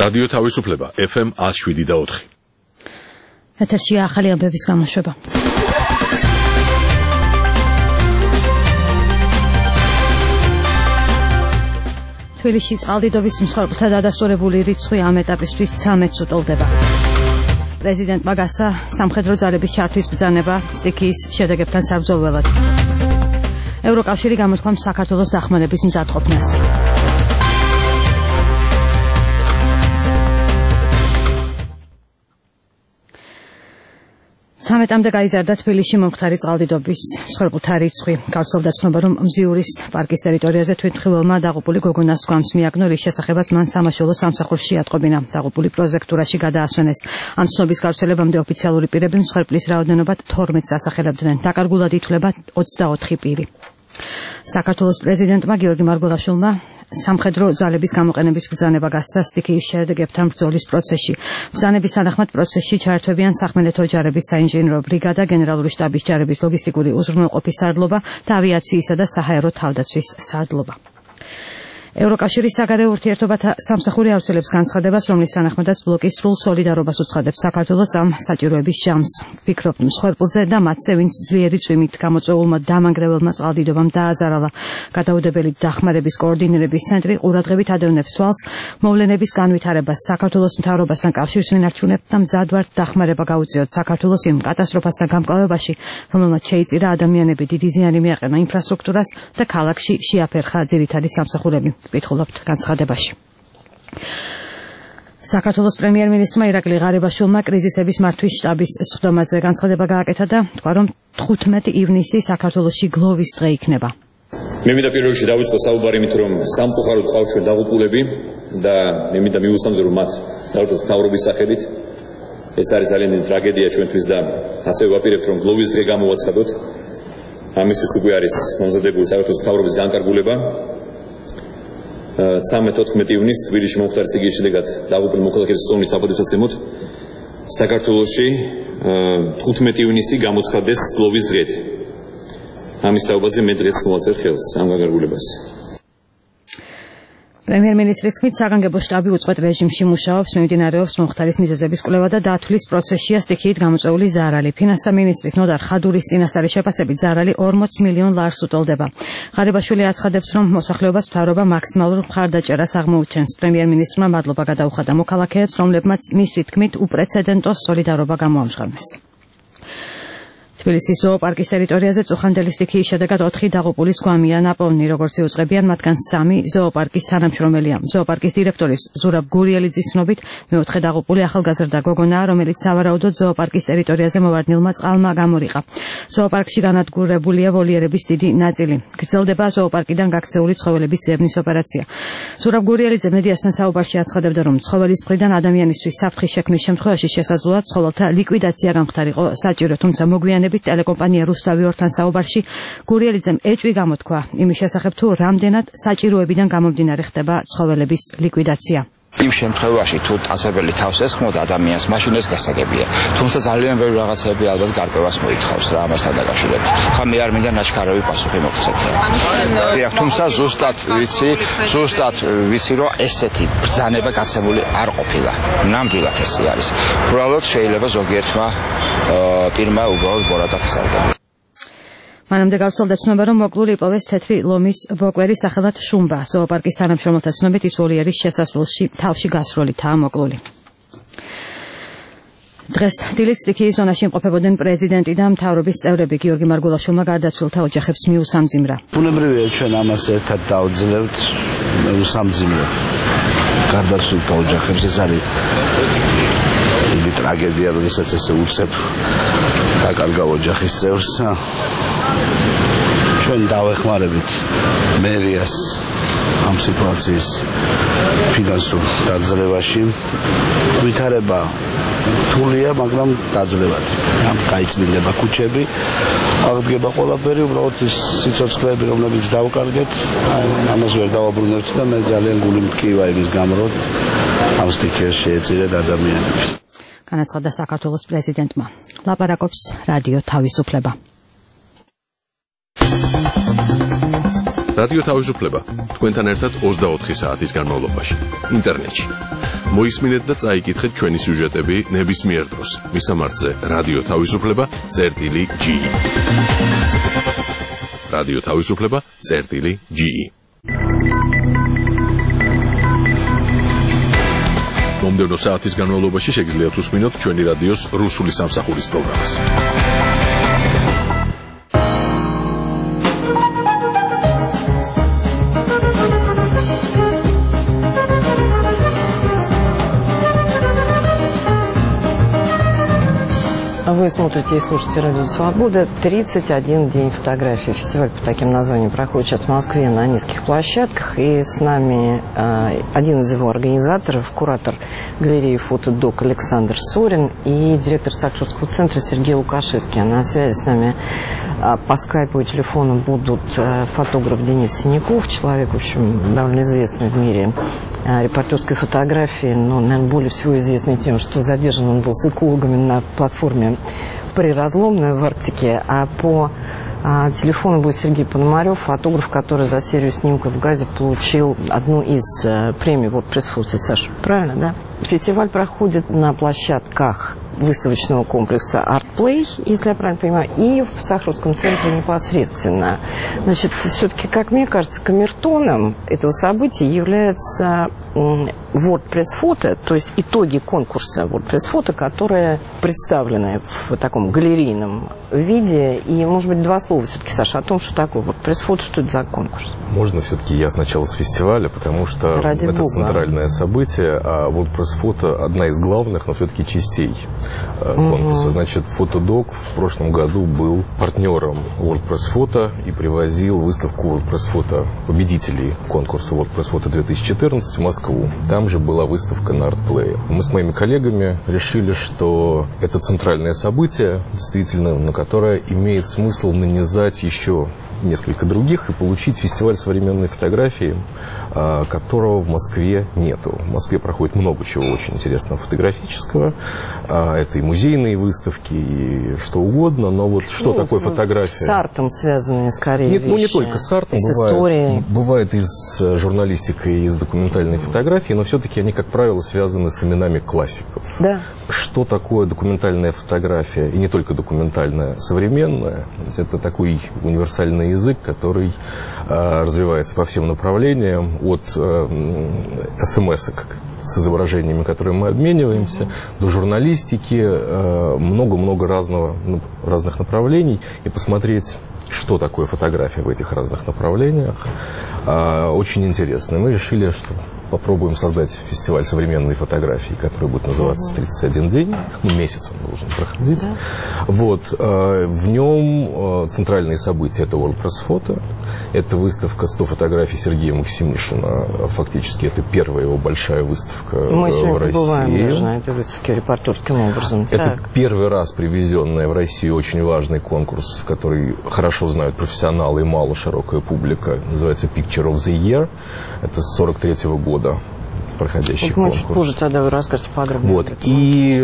რადიო თავისუფლება FM 107.4. ეთერშია ახალი ამბების გამოშვება. თბილისში წყალდიდობის მსხვერპლთა დადასტურებული რიცხვი ამ ეტაპისთვის 13-ს უტოლდება. პრეზიდენტმა გასცა სამხედრო ძალების ჩართვის ბრძანება სტიქიის შედეგებთან საბრძოლველად. ევროკავშირი გამოთქვამს საქართველოს დახმარების მზადყოფნას. 13-მდე გაიზარდა თბილისში მომხდარი წყალდიდობის მსხვერპლთა რიცხვი. გავრცელდა ცნობა, რომ მზიურის პარკის ტერიტორიაზე თვითმხილველმა დაღუპული გოგონას გვამს მიაგნო, რის შესახებაც მან სამაშველო სამსახურში ატყობინა. დაღუპული პროზექტურაში გადაასვენეს. ამ ცნობის გავრცელებამდე ოფიციალური პირები მსხვერპლის რაოდენობით 12-ს ასახელებდნენ. დაკარგულად ითვლება 24 პირი. საქართველოს პრეზიდენტმა გიორგი მარგველაშვილმა სამხედრო ძალების გამოყენების ბრძანება გასცა სტიქიის შედეგებთან ბრძოლის პროცესში. ბრძანების თანახმად პროცესში ჩაერთვებიან სახმელეთო ჯარების საინჟინრო ბრიგადა, გენერალური შტაბის ჯარების ლოგისტიკური უზრუნველყოფის სარდლობა და ავიაციისა და საჰაერო თავდაცვის სარდლობა. ევროკავშირის საგარეო ურთიერთობათა სამსახური ავრცელებს განცხადებას, რომლის თანახმადაც ბლოკი სრულ სოლიდარობას უცხადებს საქართველოს ამ საჭიროების ჟამს. ფიქრობთ მსხვერპლზე და მათზე, ვინც ძლიერი წვიმით გამოწვეულმა დამანგრეველმა წყალდიდობამ დააზარალა. გადაუდებელი დახმარების კოორდინირების ცენტრი ყურადღებით ადევნებს თვალს მოვლენების განვითარებას. საქართველოს მთავრობასთან კავშირს ვინარჩუნებთ და მზად ვართ დახმარება გაუწიოთ საქართველოს იმ კატასტროფასთან გამკლავებაში, რომელმაც შეიწირა ადამიანები, დიდი ზიანი მიაყენა ინფრასტრუქტურას და ქალაქში შეაფერხა ძირითადი სამსახურები. კითხულობთ განცხადებაში. საქართველოს პრემიერ-მინისტრმა ირაკლი ღარიბაშვილმა კრიზისების მართვის შტაბის სხდომაზე განცხადება გააკეთა და თქვა, რომ 15 ივნისი საქართველოში გლოვის დღე იქნება. მე მინდა პირველ რიგში დავიწყო საუბარი იმით, რომ სამწუხაროდ ყავს ჩვენ დაღუპულები და მე მინდა მივუსამძრო, რომ მათ საქართველოს მთავრობის სახელით ეს არის ძალიან დიდი ტრაგედია ჩვენთვის და ასევე ვაპირებთ, რომ გლოვის დღე გამოვაცხადოთ. ამისთვის უკვე არის მომზადებული საქართველოს მთავრობის განკარგულება. 13-14 ივნისს თბილისში მომხდარი სტიქიის შედეგად დაღუპული მოქალაქეების სტომის საპატივსაცემად საქართველოში 15 ივნისი გამოცხადდეს გლოვის დღედ. ამის თაობაზე მე დღეს მოვაწერ ხელს ამ განკარგულებას. პრემიერ-მინისტრის თქმით, საგანგებო შტაბი უწყვეტ რეჟიმში მუშაობს, მიმდინარეობს მომხდარის მიზეზების კვლევა და დათვლის პროცესშია სტიქიით გამოწვეული ზარალი. ფინანსთა მინისტრის ნოდარ ხადურის წინასწარი შეფასებით ზარალი 40 მილიონ ლარს უტოლდება. ღარიბაშვილი აცხადებს, რომ მოსახლეობას მთავრობა მაქსიმალურ მხარდაჭერას აღმოუჩენს. პრემიერ-მინისტრმა მადლობა გადაუხადა მოქალაქეებს, რომლებმაც მისი თქმით უპრეცედენტო სოლიდარობა გამოამჟღავნეს. თბილისის ზოოპარკის ტერიტორიაზე წუხანდელი სტიქიის შედეგად 4 დაღუპულის გვამია ნაპოვნი, როგორც იუწყებიან, მათგან 3 ზოოპარკის თანამშრომელია. ზოოპარკის დირექტორის ზურაბ გურიელიძის ცნობით, მეოთხე დაღუპული ახალგაზრდა გოგონაა, რომელიც სავარაუდოდ ზოოპარკის ტერიტორიაზე მოვარდნილმა წყალმა გამორიყა. ზოოპარკში განადგურებულია ვოლიერების დიდი ნაწილი. გრძელდება ზოოპარკიდან გაქცეული ცხოველების ძებნის ოპერაცია. ზურაბ გურიელიძე მედიასთან საუბარში აცხადებდა, რომ ცხოველის მხრიდან ადამიანისთვის საფრთხის შექმნის შემთხვევაში შესაძლოა ცხოველთა ლიკვიდაცია გამხდარიყო საჭირო, თუმცა მოგვიანებით ტელეკომპანია რუსთავი 2-თან საუბარში გურიელიძემ ეჭვი გამოთქვა იმის შესახებ, თუ რამდენად საჭიროებიდან გამომდინარე ხდება ცხოველების ლიკვიდაცია. იმ შემთხვევაში თუ ტანსებელი თავს ესხმოდა ადამიანს, მაშინ ეს გასაგებია. თუმცა ძალიან ბევრი რაღაცები ალბათ გარკვევას მოითხოვს რა ამასთან დაკავშირებით. ხა მე არ მინდა ნაჩქარევი პასუხი მოგცეთ. დიახ, თუმცა ზუსტად ვიცი, რომ ესეთი ბრძანება გაცემული არ ყოფილა. ნამდვილად ესე არის. უბრალოდ შეიძლება ზოგიერთმა პირმა უბრალოდ ბორადად ისარგებლა. მანამდე გავრცელდა ცნობა, რომ მოკლული იპოვეს თეთრი ლომის ბოკვერი სახელად შუმბა. ზოოპარკის თანამშრომელთა ცნობით ის ვოლიერის შესასვლელში თავში გასროლითაა მოკლული. დღეს დილით სტიქიის ზონაში იმყოფებოდნენ პრეზიდენტი და მთავრობის წევრები. გიორგი მარგველაშვილმა გარდაცვლილთა ოჯახებს მიუსამძიმრა. ბუნებრივია ჩვენ ამას ერთად დავძლებთ, მიუსამძიმრა გარდაცვლილთა ოჯახებს. ეს არის დიდი ტრაგედია, როდესაც ესე უცებ დაკარგავ ოჯახის წევრს. ჩვენ დავეხმარებით მერიას ამ სიტუაციის ფინანსურ დაძლებაში. ვითარება რთულია, მაგრამ დაძლებადი. გაიწმინდება ქუჩები, აღდგება ყველაფერი, უბრალოდ ის სიცოცხლეები, რომლებიც დავკარგეთ, ამას ვერ დავაბრუნებთ და მე ძალიან გული მტკივა იმის გამო, რომ ამ სტიქიას შეეწირეთ ადამიანები. განაცხადა საქართველოს პრეზიდენტმა. ლაპარაკობს რადიო თავისუფლება. რადიო თავისუფლება თქვენთან ერთად 24 საათის განმავლობაში ინტერნეტში. მოისმინეთ და წაიკითხეთ ჩვენი სიუჟეტები ნებისმიერ დროს. მისამართზე რადიო თავისუფლება.ge. რადიო თავისუფლება.ge. მომდევნო საათის განმავლობაში შეგიძლიათ უსმინოთ ჩვენი რადიოს რუსული სამსახურის პროგრამას. Вы смотрите и слушаете «Радио Свобода». 31 день фотографий. Фестиваль под таким названием проходит сейчас в Москве на низких площадках. И с нами один из его организаторов, куратор галереи «Фотодок» Александр Сорин и директор Сахаровского центра Сергей Лукашевский. А на связи с нами по скайпу и телефону будут фотограф Денис Синяков, человек, в общем, довольно известный в мире репортерской фотографии, но, наверное, более всего известный тем, что задержан он был с экологами на платформе Приразломная в Арктике, а по телефону будет Сергей Пономарев, фотограф, который за серию снимков в Газе получил одну из премий WordPress-фото. Саша, правильно, да? Фестиваль проходит на площадках выставочного комплекса ArtPlay, если я правильно понимаю, и в Сахаровском центре непосредственно. Значит, все-таки, как мне кажется, камертоном этого события является WordPress-фото, то есть итоги конкурса WordPress-фото, которые представлены в таком галерейном виде. И, может быть, два слова все-таки, Саша, о том, что такое WordPress-фото, что это за конкурс. Можно все-таки я сначала с фестиваля, потому что Ради это Бога. центральное событие, а WordPress-фото одна из главных, но все-таки частей конкурса. Значит, Фотодок в прошлом году был партнером WordPress-фото и привозил выставку WordPress-фото победителей конкурса WordPress-фото 2014 в Москву. Там же была выставка на ArtPlay. Мы с моими коллегами решили, что это центральное событие, действительно, на которое имеет смысл нанизать еще несколько других и получить фестиваль современной фотографии, которого в Москве нету. В Москве проходит много чего очень интересного фотографического. Это и музейные выставки, и что угодно, но вот что такое фотография? С артом связанные скорее Нет, вещи. не только с артом, с историей. бывает и с журналистикой, и с документальной фотографией, но все-таки они, как правило, связаны с именами классиков. Да. Что такое документальная фотография, и не только документальная, современная? Это такой универсальный язык, который развивается по всем направлениям, от смс-ок с изображениями, которые мы обмениваемся, до журналистики, много-много разных направлений, и посмотреть, что такое фотография в этих разных направлениях, очень интересно. Мы решили, что попробуем создать фестиваль современной фотографии, который будет называться «31 день». Месяц он должен проходить. Да. Вот. В нем центральные события – это WordPress-фото. Это выставка 100 фотографий Сергея Максимишина. Фактически это первая его большая выставка Мы в России. Бываем даже на этой выставке репортерским образом. Это первый раз привезенная в Россию очень важный конкурс, который хорошо знают профессионалы и мало широкая публика. Называется Picture of the Year. Это с 43-го года проходящий вот мы конкурс. Чуть позже тогда вы расскажете подробнее. Вот. И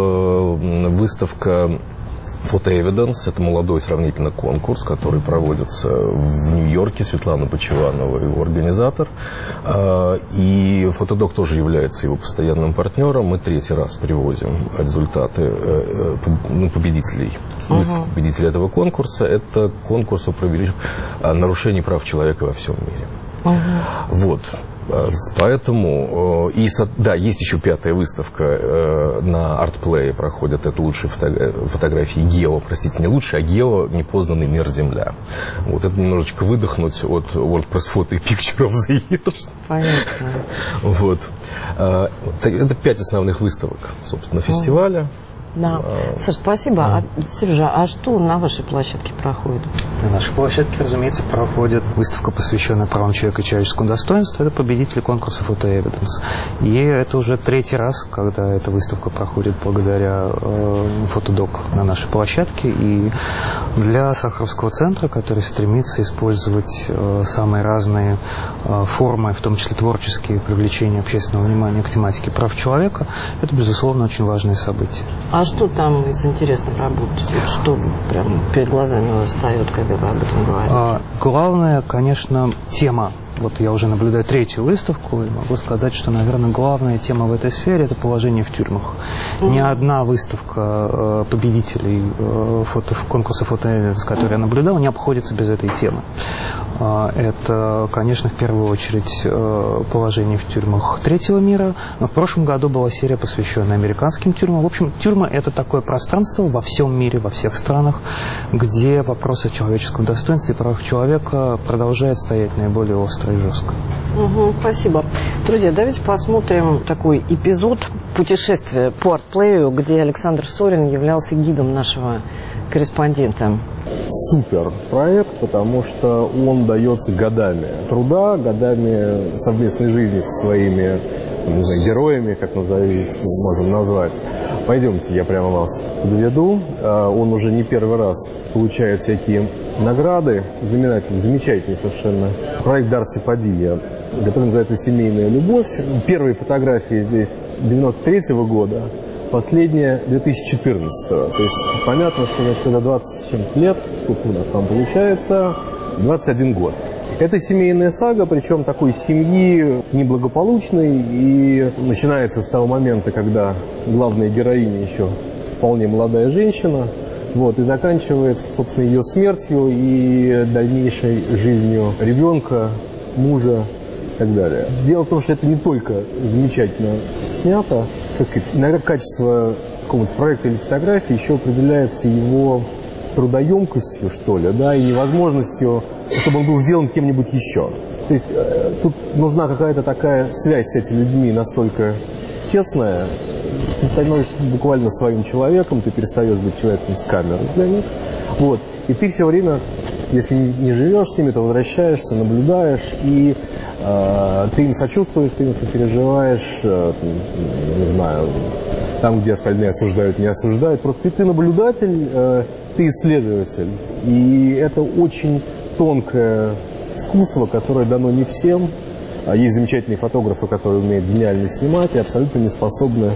выставка Photo Evidence, это молодой сравнительно конкурс, который проводится в Нью-Йорке. Светлана Почеванова, его организатор. И Фотодок тоже является его постоянным партнером. Мы третий раз привозим результаты победителей. Победителей этого конкурса. Это конкурс о нарушении прав человека во всем мире. Вот. Поэтому, да, есть еще пятая выставка на ArtPlay проходит, это лучшие фотографии не лучшие, а непознанный мир Земля. Вот это немножечко выдохнуть от WordPress-фото и Picture of the Year. Понятно. Вот. Это 5 основных выставок, собственно, фестиваля. Да. Саш, спасибо. Сережа, а что на вашей площадке проходит? На нашей площадке, разумеется, проходит выставка, посвященная правам человека и человеческому достоинству. Это победители конкурса Photo Evidence. И это уже третий раз, когда эта выставка проходит благодаря Фотодок на нашей площадке. И для Сахаровского центра, который стремится использовать самые разные формы, в том числе творческие, привлечения общественного внимания к тематике прав человека, это, безусловно, очень важное событие. А что там из интересных работ? Что прям перед глазами встает, когда вы об этом говорите? Главное, конечно, тема. Вот я уже наблюдаю третью выставку и могу сказать, что, наверное, главная тема в этой сфере – это положение в тюрьмах. Ни одна выставка победителей конкурса «Фото-Эвиденс», который я наблюдал, не обходится без этой темы. Это, конечно, в первую очередь положение в тюрьмах третьего мира, но в прошлом году была серия, посвященная американским тюрьмам. В общем, тюрьма – это такое пространство во всем мире, во всех странах, где вопросы человеческого достоинства и прав человека продолжают стоять наиболее остро и жестко. Спасибо. Друзья, давайте посмотрим такой эпизод путешествия по артплею, где Александр Сорин являлся гидом нашего корреспондента. Супер проект, потому что он дается годами труда, годами совместной жизни со своими, не знаю, героями, как можем назвать. Пойдемте, я прямо вас подведу. Он уже не первый раз получает всякие награды. Замечательный совершенно проект Дарси Падилья, который называется «Семейная любовь». Первые фотографии здесь 93-го года, последняя 2014-го. То есть понятно, что когда 20 с чем-то лет, сколько у нас там получается, 21 год. Это семейная сага, причем такой семьи неблагополучной, и начинается с того момента, когда главная героиня еще вполне молодая женщина, и заканчивается, собственно, ее смертью и дальнейшей жизнью ребенка, мужа и так далее. Дело в том, что это не только замечательно снято, иногда качество какого-то проекта или фотографии еще определяется его трудоемкостью, что ли, да, и невозможностью, чтобы он был сделан кем-нибудь еще. То есть тут нужна какая-то такая связь с этими людьми настолько тесная, ты становишься буквально своим человеком, ты перестаешь быть человеком с камерой для них. И ты все время, если не живешь с ними, то возвращаешься, наблюдаешь, и ты им сочувствуешь, ты им сопереживаешь, не знаю, там, где остальные осуждают, не осуждают. Просто ты наблюдатель, ты исследователь. И это очень тонкое искусство, которое дано не всем. Есть замечательные фотографы, которые умеют гениально снимать и абсолютно не способны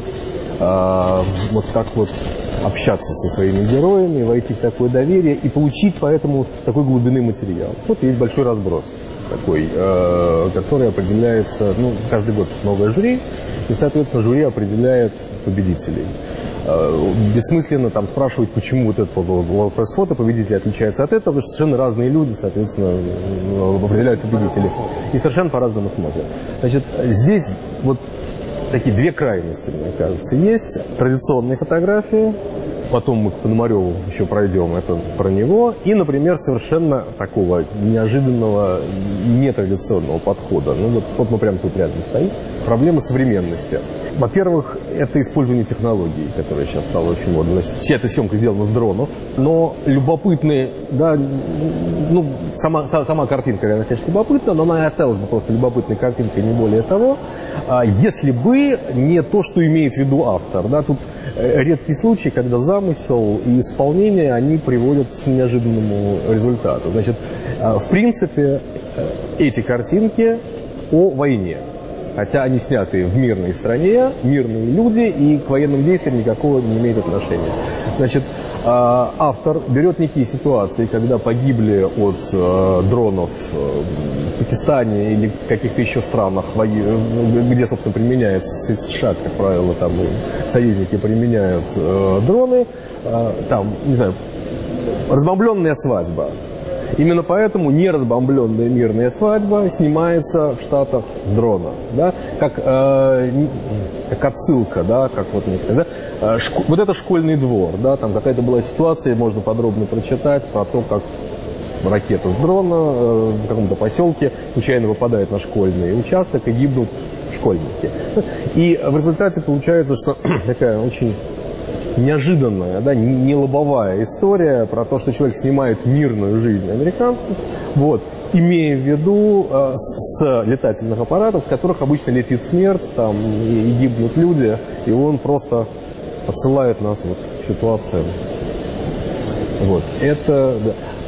общаться со своими героями, войти в такое доверие и получить поэтому такой глубины материал. Есть большой разброс такой, который определяется, каждый год новое жюри, и, соответственно, жюри определяет победителей. Бессмысленно там спрашивать, почему этот World Press Photo победитель отличается от этого, потому что совершенно разные люди, соответственно, определяют победителей. И совершенно по-разному смотрят. Значит, здесь такие две крайности, мне кажется, есть. Традиционные фотографии, потом мы к Пономареву еще пройдем, это про него, и, например, совершенно такого неожиданного, нетрадиционного подхода. Мы прямо тут рядом стоим. Проблема современности. Во-первых, это использование технологий, которое сейчас стало очень модно. Значит, вся эта съемка сделана с дронов, но любопытные, да, сама картинка, конечно, любопытна, но она и осталась бы просто любопытной картинкой, не более того, если бы не то, что имеет в виду автор. Да, тут редкий случай, когда замысел и исполнение, они приводят к неожиданному результату. Значит, в принципе, эти картинки о войне. Хотя они сняты в мирной стране, мирные люди, и к военным действиям никакого не имеют отношения. Значит, автор берет некие ситуации, когда погибли от дронов в Пакистане или в каких-то еще странах, где, собственно, применяется США, как правило, там союзники применяют дроны, там, не знаю, разбомбленная свадьба. Именно поэтому неразбомбленная мирная свадьба снимается в Штатах с дрона, да, как отсылка, да, как некоторые, да. Это школьный двор, да, там какая-то была ситуация, можно подробно прочитать про то, как ракета с дрона в каком-то поселке случайно выпадает на школьный участок и гибнут школьники. И в результате получается, что такая очень неожиданная, да, не лобовая история про то, что человек снимает мирную жизнь американцев, имея в виду с летательных аппаратов, в которых обычно летит смерть, там, и гибнут люди, и он просто отсылает нас в ситуацию. Это, да.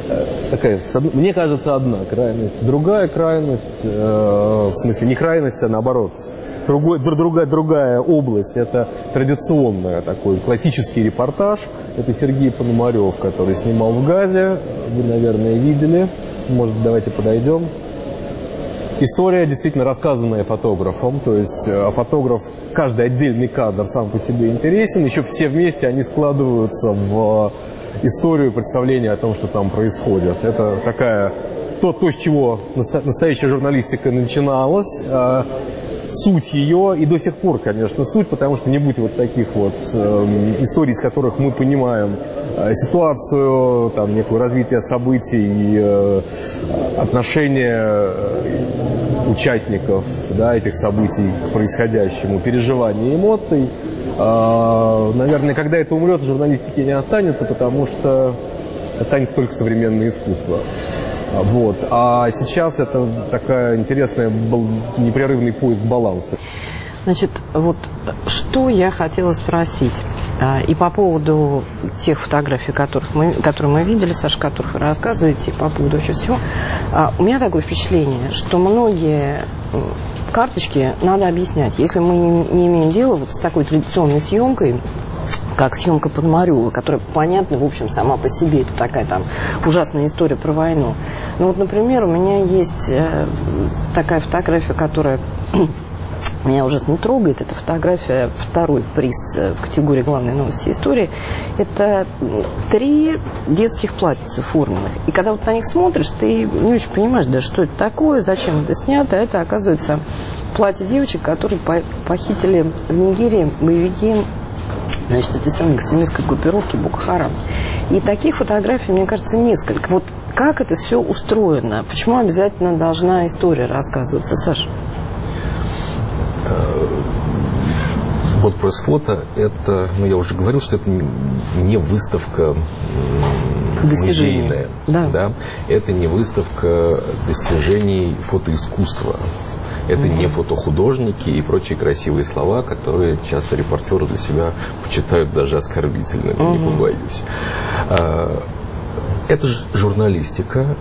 такая, мне кажется, одна крайность. Другая крайность, в смысле не крайность, а наоборот, другая область, это традиционный такой классический репортаж. Это Сергей Пономарев, который снимал в «Газе». Вы, наверное, видели. Может, давайте подойдем. История действительно рассказанная фотографом, то есть фотограф, каждый отдельный кадр сам по себе интересен, еще все вместе они складываются в историю, представление о том, что там происходит. Это такая, то с чего настоящая журналистика начиналась, суть ее, и до сих пор, конечно, суть, потому что не будет вот таких вот историй, из которых мы понимаем ситуацию, там, некое развитие событий, отношения участников, да, этих событий к происходящему, переживания эмоций. Наверное, когда это умрет, журналистики не останется, потому что останется только современное искусство. Вот. А сейчас это такая интересная, непрерывный поиск баланса. Значит, вот что я хотела спросить. И по поводу тех фотографий, которые мы видели, Саша, которых вы рассказываете, и по поводу вообще всего. У меня такое впечатление, что многие карточки надо объяснять. Если мы не имеем дела вот с такой традиционной съемкой, как съемка Пономарева, которая понятна, в общем, сама по себе. Это такая там ужасная история про войну. Ну вот, например, у меня есть такая фотография, которая меня ужасно трогает. Это фотография, второй приз в категории «Главные новости истории». Это 3 детских платьица форменных. И когда вот на них смотришь, ты не очень понимаешь, да, что это такое, зачем это снято. Это, оказывается, платье девочек, которые похитили в Нигерии боевики, значит, этой самой экстремистской группировки Боко Харам. И таких фотографий, мне кажется, несколько. Вот как это все устроено? Почему обязательно должна история рассказываться, Саша? Вот пресс-фото, это, ну, я уже говорил, что это не выставка музейная. Да. Это не выставка достижений фотоискусства. Это не фотохудожники и прочие красивые слова, которые часто репортеры для себя почитают даже оскорбительными, не побоюсь. Это журналистика,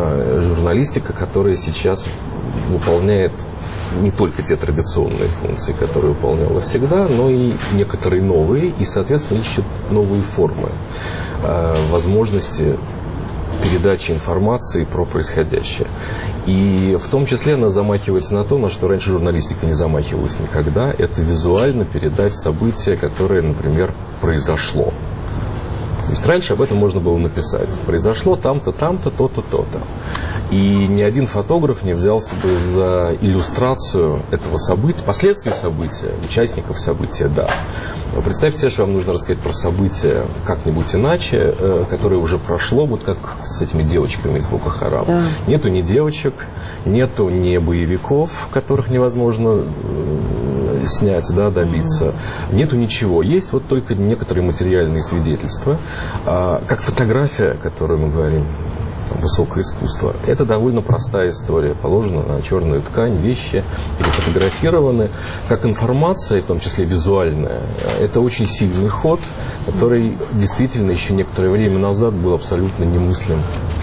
которая сейчас выполняет не только те традиционные функции, которые выполняла всегда, но и некоторые новые, и, соответственно, ищет новые формы, возможности передачи информации про происходящее. И в том числе она замахивается на то, на что раньше журналистика не замахивалась никогда. Это визуально передать событие, которое, например, произошло. То есть раньше об этом можно было написать. Произошло там-то, там-то, то-то, то-то. И ни один фотограф не взялся бы за иллюстрацию этого события, последствий события, участников события, да. Но представьте себе, что вам нужно рассказать про событие как-нибудь иначе, которое уже прошло, вот как с этими девочками из Боко Харам. Да. Нету ни девочек, нету ни боевиков, которых невозможно снять, да, добиться. Нету ничего. Есть вот только некоторые материальные свидетельства. Как фотография, о которой мы говорим, высокое искусство. Это довольно простая история. Положена на черную ткань, вещи перефотографированы. Как информация, в том числе визуальная, это очень сильный ход, который действительно еще некоторое время назад был абсолютно немыслим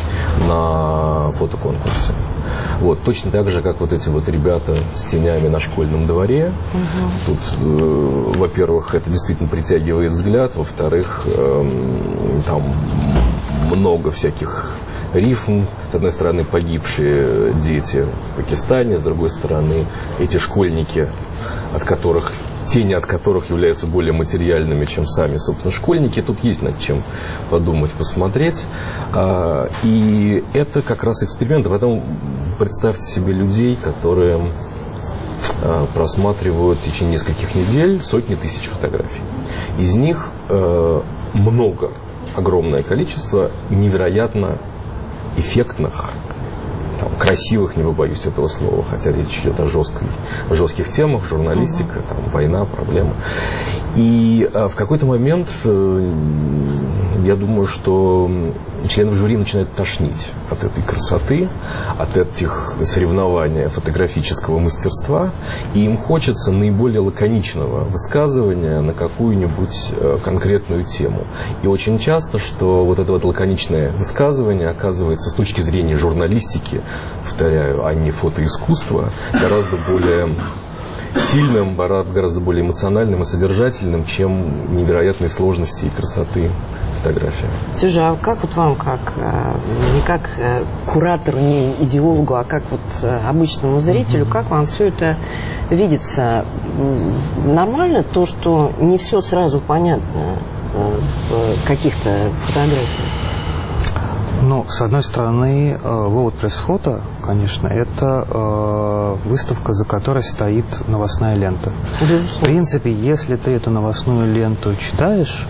на фотоконкурсе. Вот, точно так же, как вот эти вот ребята с тенями на школьном дворе. Тут, во-первых, это действительно притягивает взгляд, во-вторых, там много всяких рифм. С одной стороны, погибшие дети в Пакистане, с другой стороны, эти школьники, тени от которых являются более материальными, чем сами, собственно, школьники. Тут есть над чем подумать, посмотреть. И это как раз эксперимент. Потом представьте себе людей, которые просматривают в течение нескольких недель сотни тысяч фотографий. Из них много, огромное количество невероятно эффектных, там, красивых, не побоюсь этого слова, хотя речь идет о жестких темах, журналистика, там, война, проблемы. И в какой-то момент я думаю, что членов жюри начинают тошнить от этой красоты, от этих соревнований фотографического мастерства, и им хочется наиболее лаконичного высказывания на какую-нибудь конкретную тему. И очень часто, что вот это вот лаконичное высказывание оказывается с точки зрения журналистики, повторяю, а не фотоискусства, гораздо более сильным, гораздо более эмоциональным и содержательным, чем невероятные сложности и красоты фотографии. Сюжа, а как вот вам, не как куратору, не идеологу, а как вот обычному зрителю, как вам все это видится? Нормально то, что не все сразу понятно в каких-то фотографиях? Ну, с одной стороны, World Press Photo, конечно, это выставка, за которой стоит новостная лента. В принципе, если ты эту новостную ленту читаешь,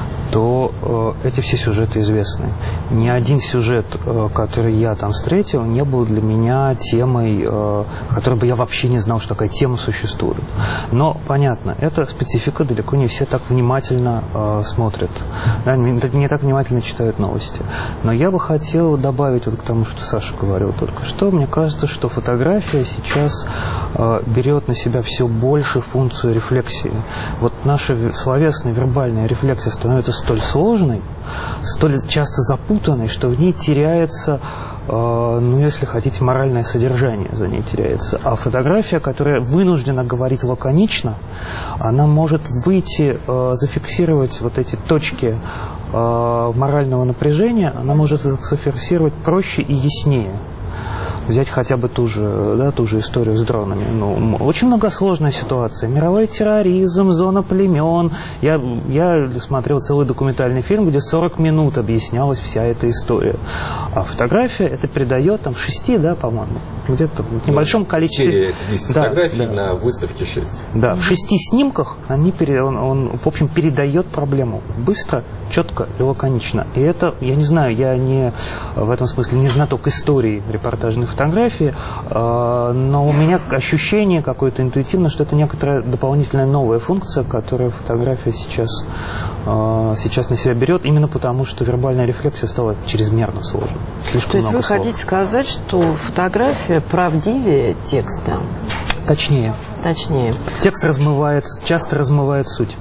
то эти все сюжеты известны. Ни один сюжет, который я там встретил, не был для меня темой, которой бы я вообще не знал, что такая тема существует. Но, понятно, это специфика, далеко не все так внимательно смотрят, да, не так внимательно читают новости. Но я бы хотел добавить вот к тому, что Саша говорил только что. Мне кажется, что фотография сейчас берет на себя все больше функцию рефлексии. Вот наша словесная, вербальная рефлексия становится столь сложной, столь часто запутанной, что в ней теряется, ну, если хотите, моральное содержание за ней теряется. А фотография, которая вынуждена говорить лаконично, она может выйти, зафиксировать вот эти точки морального напряжения, она может зафиксировать проще и яснее. Взять хотя бы ту же историю с дронами. Ну, очень многосложная ситуация. Мировой терроризм, зона племен. Я смотрел целый документальный фильм, где 40 минут объяснялась вся эта история. А фотография это передает там 6, да, по-моему. Где-то в небольшом количестве. 10 фотографий на выставке 6. Да, в 6 снимках он, в общем, передает проблему. Быстро, четко и лаконично. И это, я не знаю, я в этом смысле не знаток истории репортажных фотографии, но у меня ощущение какое-то интуитивно, что это некоторая дополнительная новая функция, которую фотография сейчас на себя берет, именно потому, что вербальная рефлексия стала чрезмерно сложной. То есть вы хотите сказать, что фотография правдивее текста? Точнее. Текст часто размывает суть.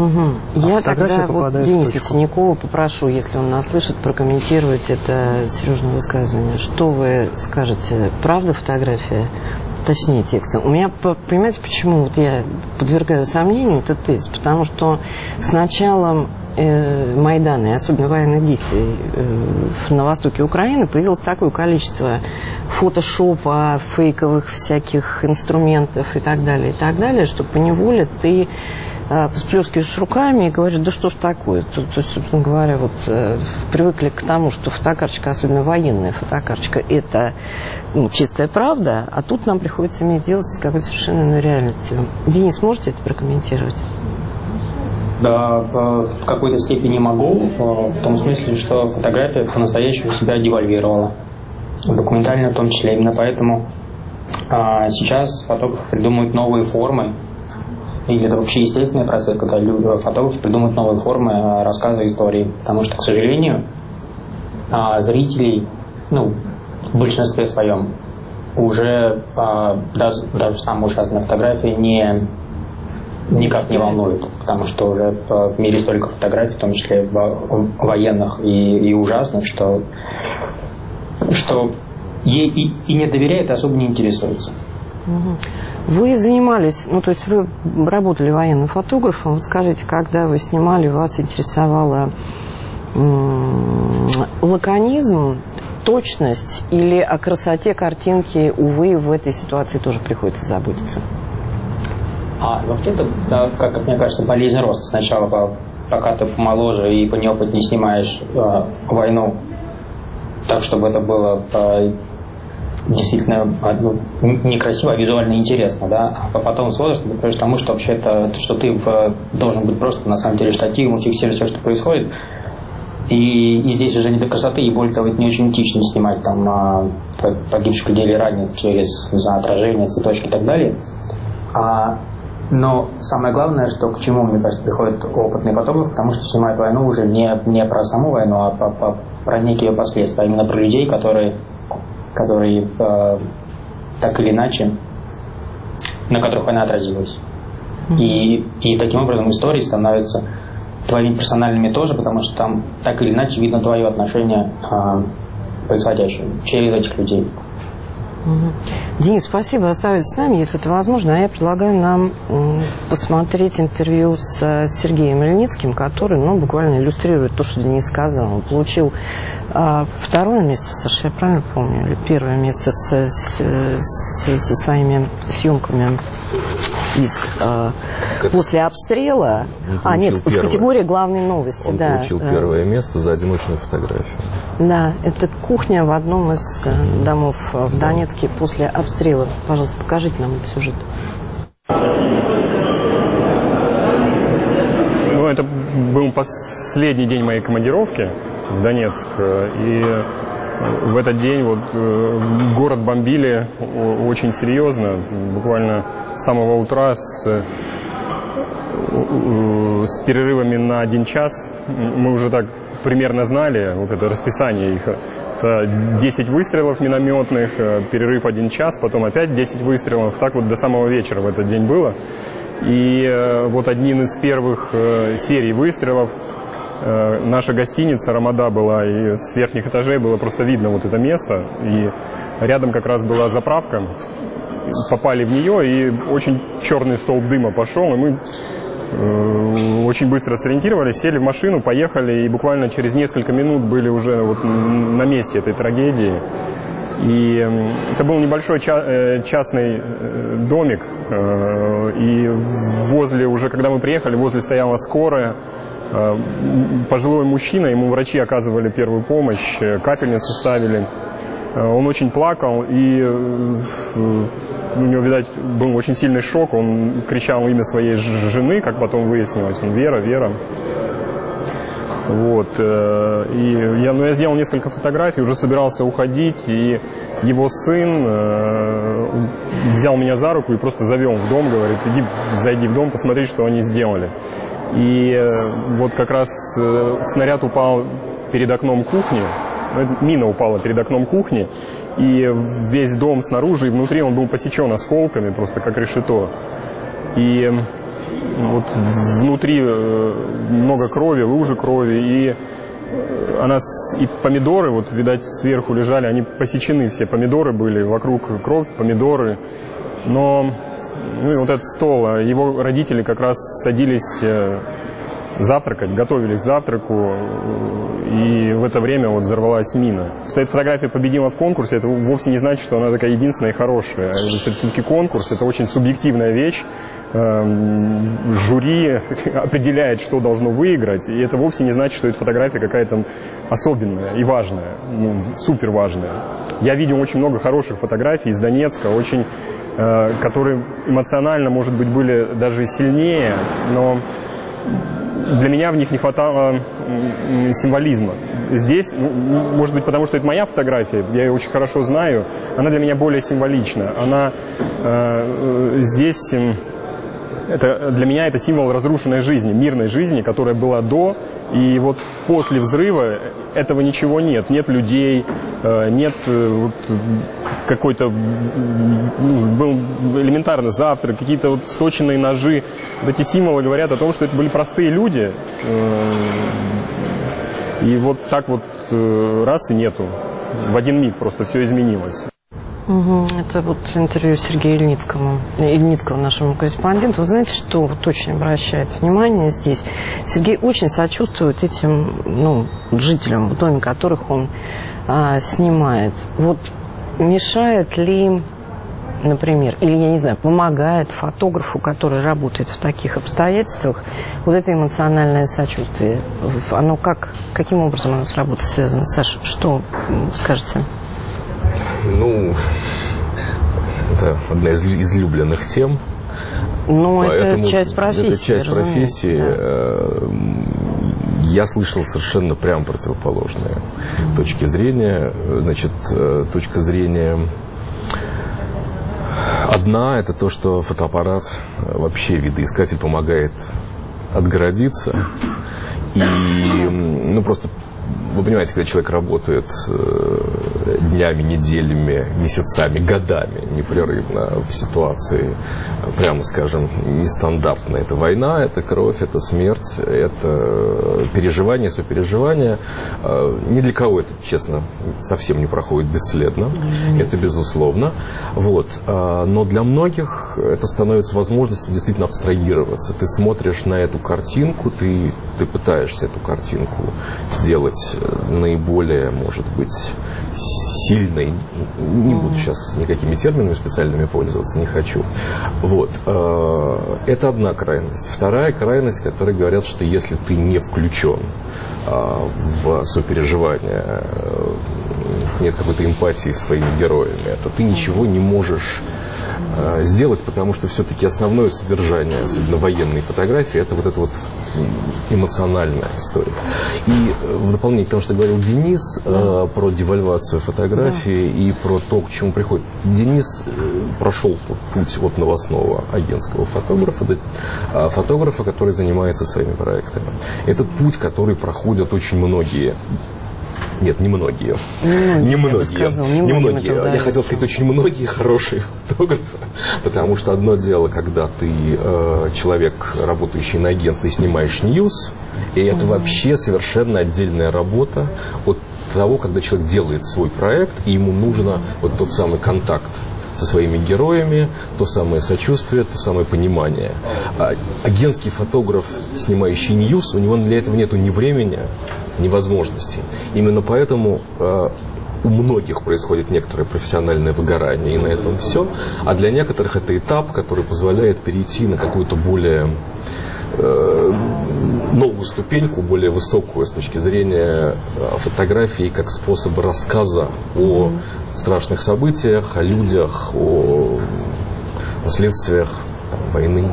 Я тогда Дениса Синякова попрошу, если он нас слышит, прокомментировать это Сережное высказывание. Что вы скажете? Правда фотография точнее текста? У меня, понимаете, почему вот я подвергаю сомнению этот тезис? Потому что с началом Майдана, и особенно военных действий на востоке Украины, появилось такое количество фотошопа, фейковых всяких инструментов и так далее, что поневоле ты всплескиваешь руками и говоришь, да что ж такое. То есть, собственно говоря, вот привыкли к тому, что фотокарточка, особенно военная фотокарточка, это чистая правда, а тут нам приходится иметь дело с какой-то совершенно иной реальностью. Денис, можете это прокомментировать? Да, в какой-то степени могу, в том смысле, что фотография по-настоящему себя девальвировала. Документально в том числе. Именно поэтому сейчас фотографы придумывают новые формы, или это вообще естественный процесс, когда фотографы придумывают новые формы рассказа истории. Потому что, к сожалению, зрителей, в большинстве своем, уже даже самые ужасные фотографии никак не волнуют. Потому что уже в мире столько фотографий, в том числе военных и ужасных, что ей и не доверяют, и особо не интересуются. Вы занимались, то есть вы работали военным фотографом. Вот скажите, когда вы снимали, вас интересовала лаконизм, точность или о красоте картинки, увы, в этой ситуации тоже приходится заботиться? Вообще-то, как мне кажется, болезнь роста. Сначала, пока ты помоложе и понеопытнее снимаешь войну так, чтобы это было действительно некрасиво, а визуально интересно, да, а потом с возрастом ты приходишь к тому, что вообще-то, что ты должен быть просто на самом деле штативом, фиксировать все, что происходит, и здесь уже не до красоты, и более того, это не очень этично снимать там погибших людей или раненых через, не знаю, отражение, цветочки и так далее. Но самое главное, что к чему, мне кажется, приходит опытный фотограф, потому что снимает войну уже не про саму войну, а про некие последствия, а именно про людей, которые так или иначе, на которых война отразилась. И таким образом истории становятся твоими персональными тоже, потому что там так или иначе видно твое отношение к происходящему через этих людей. Денис, спасибо, оставайтесь с нами, если это возможно. А я предлагаю нам посмотреть интервью с Сергеем Ильницким, который буквально иллюстрирует то, что Денис сказал. Он получил второе место, Саша, я правильно помню, или первое место со своими съемками после обстрела. Нет, в категории главной новости. Он получил первое место за одиночную фотографию. Да, это кухня в одном из домов в Донецке после обстрела. Пожалуйста, покажите нам этот сюжет. Это был последний день моей командировки в Донецк. И в этот день город бомбили очень серьезно. Буквально с самого утра с перерывами на 1 час. Мы уже так примерно знали это расписание их. Это 10 выстрелов минометных, перерыв 1 час, потом опять 10 выстрелов. Так до самого вечера в этот день было. И один из первых серий выстрелов, наша гостиница «Рамада» была, и с верхних этажей было просто видно это место. И рядом как раз была заправка. Попали в нее, и очень черный столб дыма пошел, и мы очень быстро сориентировались, сели в машину, поехали, и буквально через несколько минут были уже на месте этой трагедии. И это был небольшой частный домик, и возле, уже когда мы приехали, возле стояла скорая, пожилой мужчина, ему врачи оказывали первую помощь, капельницу ставили. Он очень плакал, и у него, видать, был очень сильный шок. Он кричал имя своей жены, как потом выяснилось, Вера. И я сделал несколько фотографий, уже собирался уходить, и его сын взял меня за руку и просто завел в дом, говорит: зайди в дом, посмотри, что они сделали. И как раз снаряд упал перед окном кухни. Мина упала перед окном кухни, и весь дом снаружи и внутри он был посечен осколками, просто как решето. И внутри много крови, лужи крови, и помидоры, видать, сверху лежали, они посечены, все помидоры были, вокруг кровь, помидоры. Но этот стол, его родители как раз садились завтракать, готовили к завтраку, и в это время взорвалась мина. Что эта фотография победила в конкурсе, это вовсе не значит, что она такая единственная и хорошая. Это все-таки конкурс, это очень субъективная вещь. Жюри определяет, что должно выиграть, и это вовсе не значит, что эта фотография какая-то особенная и важная, супер важная. Я видел очень много хороших фотографий из Донецка, которые эмоционально, может быть, были даже сильнее, но для меня в них не хватало символизма. Здесь, может быть, потому что это моя фотография, я ее очень хорошо знаю, она для меня более символична. Здесь для меня это символ разрушенной жизни, мирной жизни, которая была до, и после взрыва этого ничего нет. Нет людей, нет какой-то, был элементарный завтрак, какие-то сточенные ножи. Эти символы говорят о том, что это были простые люди. И так раз и нету. В один миг просто все изменилось. Это интервью Сергея Ильницкого, нашему корреспонденту. Вы знаете, что очень обращает внимание здесь? Сергей очень сочувствует этим жителям, в доме которых он снимает. Мешает ли, например, или, я не знаю, помогает фотографу, который работает в таких обстоятельствах, это эмоциональное сочувствие? Оно каким образом оно с работой связано? Саша, что скажете? Это одна из излюбленных тем. Это часть профессии. Это часть профессии. Я слышал совершенно прямо противоположные точки зрения. Точка зрения Одна – это то, что фотоаппарат, вообще видоискатель, помогает отгородиться. И, просто, вы понимаете, когда человек работает днями, неделями, месяцами, годами непрерывно в ситуации, прямо скажем, нестандартной. Это война, это кровь, это смерть, это переживание, сопереживание. Ни для кого это, честно, совсем не проходит бесследно. Это безусловно. Но для многих это становится возможностью действительно абстрагироваться. Ты смотришь на эту картинку, ты пытаешься эту картинку сделать наиболее, может быть, сильной. Не буду сейчас никакими терминами специальными пользоваться, не хочу. Это одна крайность. Вторая крайность, которые говорят, что если ты не включен в сопереживание, нет какой-то эмпатии с твоими героями, то ты ничего не можешь сделать, потому что все-таки основное содержание, особенно военной фотографии, это вот эта вот эмоциональная история. И в дополнение к тому, что говорил Денис про девальвацию фотографии и про то, к чему приходит. Денис прошел путь от новостного агентского фотографа до фотографа, который занимается своими проектами. Этот путь, который проходят очень многие. Нет, не многие. Не многие. Я хотел сказать, очень многие хорошие фотографы. Потому что одно дело, когда ты человек, работающий на агентстве, снимаешь ньюс, и это вообще совершенно отдельная работа от того, когда человек делает свой проект, и ему нужно вот тот самый контакт со своими героями, то самое сочувствие, то самое понимание. Агентский фотограф, снимающий ньюс, у него для этого нету ни времени, ни возможностей. Именно поэтому у многих происходит некоторое профессиональное выгорание, и на этом все. А для некоторых это этап, который позволяет перейти на какую-то более новую ступеньку, более высокую с точки зрения фотографии как способа рассказа о страшных событиях, о людях, о последствиях войны.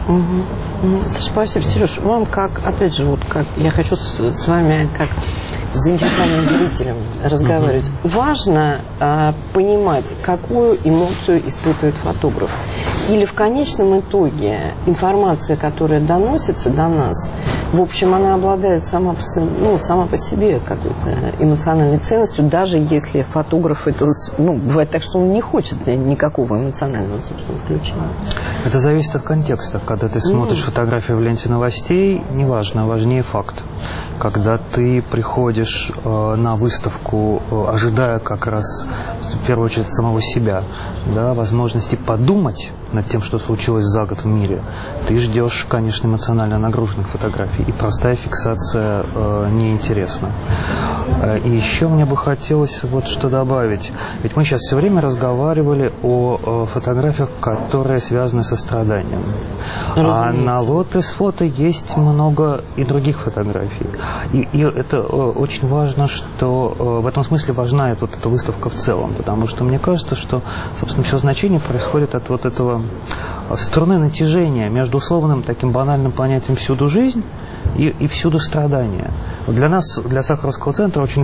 Спасибо, Сереж. Вам как, опять же, как я хочу с вами как с заинтересованным зрителем разговаривать. Важно понимать, какую эмоцию испытывает фотограф. Или в конечном итоге информация, которая доносится до нас, в общем, она обладает сама по себе какой-то эмоциональной ценностью, даже если фотограф это, бывает так, что он не хочет никакого эмоционального, собственно, включения. Это зависит от контекста. Когда ты смотришь фотографию в ленте новостей, неважно, важнее факт. Когда ты приходишь на выставку, ожидая как раз, в первую очередь, самого себя, возможности подумать над тем, что случилось за год в мире, ты ждешь, конечно, эмоционально нагруженных фотографий, и простая фиксация неинтересна. И еще мне бы хотелось вот что добавить. Ведь мы сейчас все время разговаривали о фотографиях, которые связаны со страданием. А на WordPress-фото есть много и других фотографий. И это очень важно, что в этом смысле важна вот эта выставка в целом, потому что мне кажется, что, собственно, все значение происходит от вот этого струны натяжения между условным таким банальным понятием «всюду жизнь» и «всюду страдания». Для нас, для Сахаровского центра, очень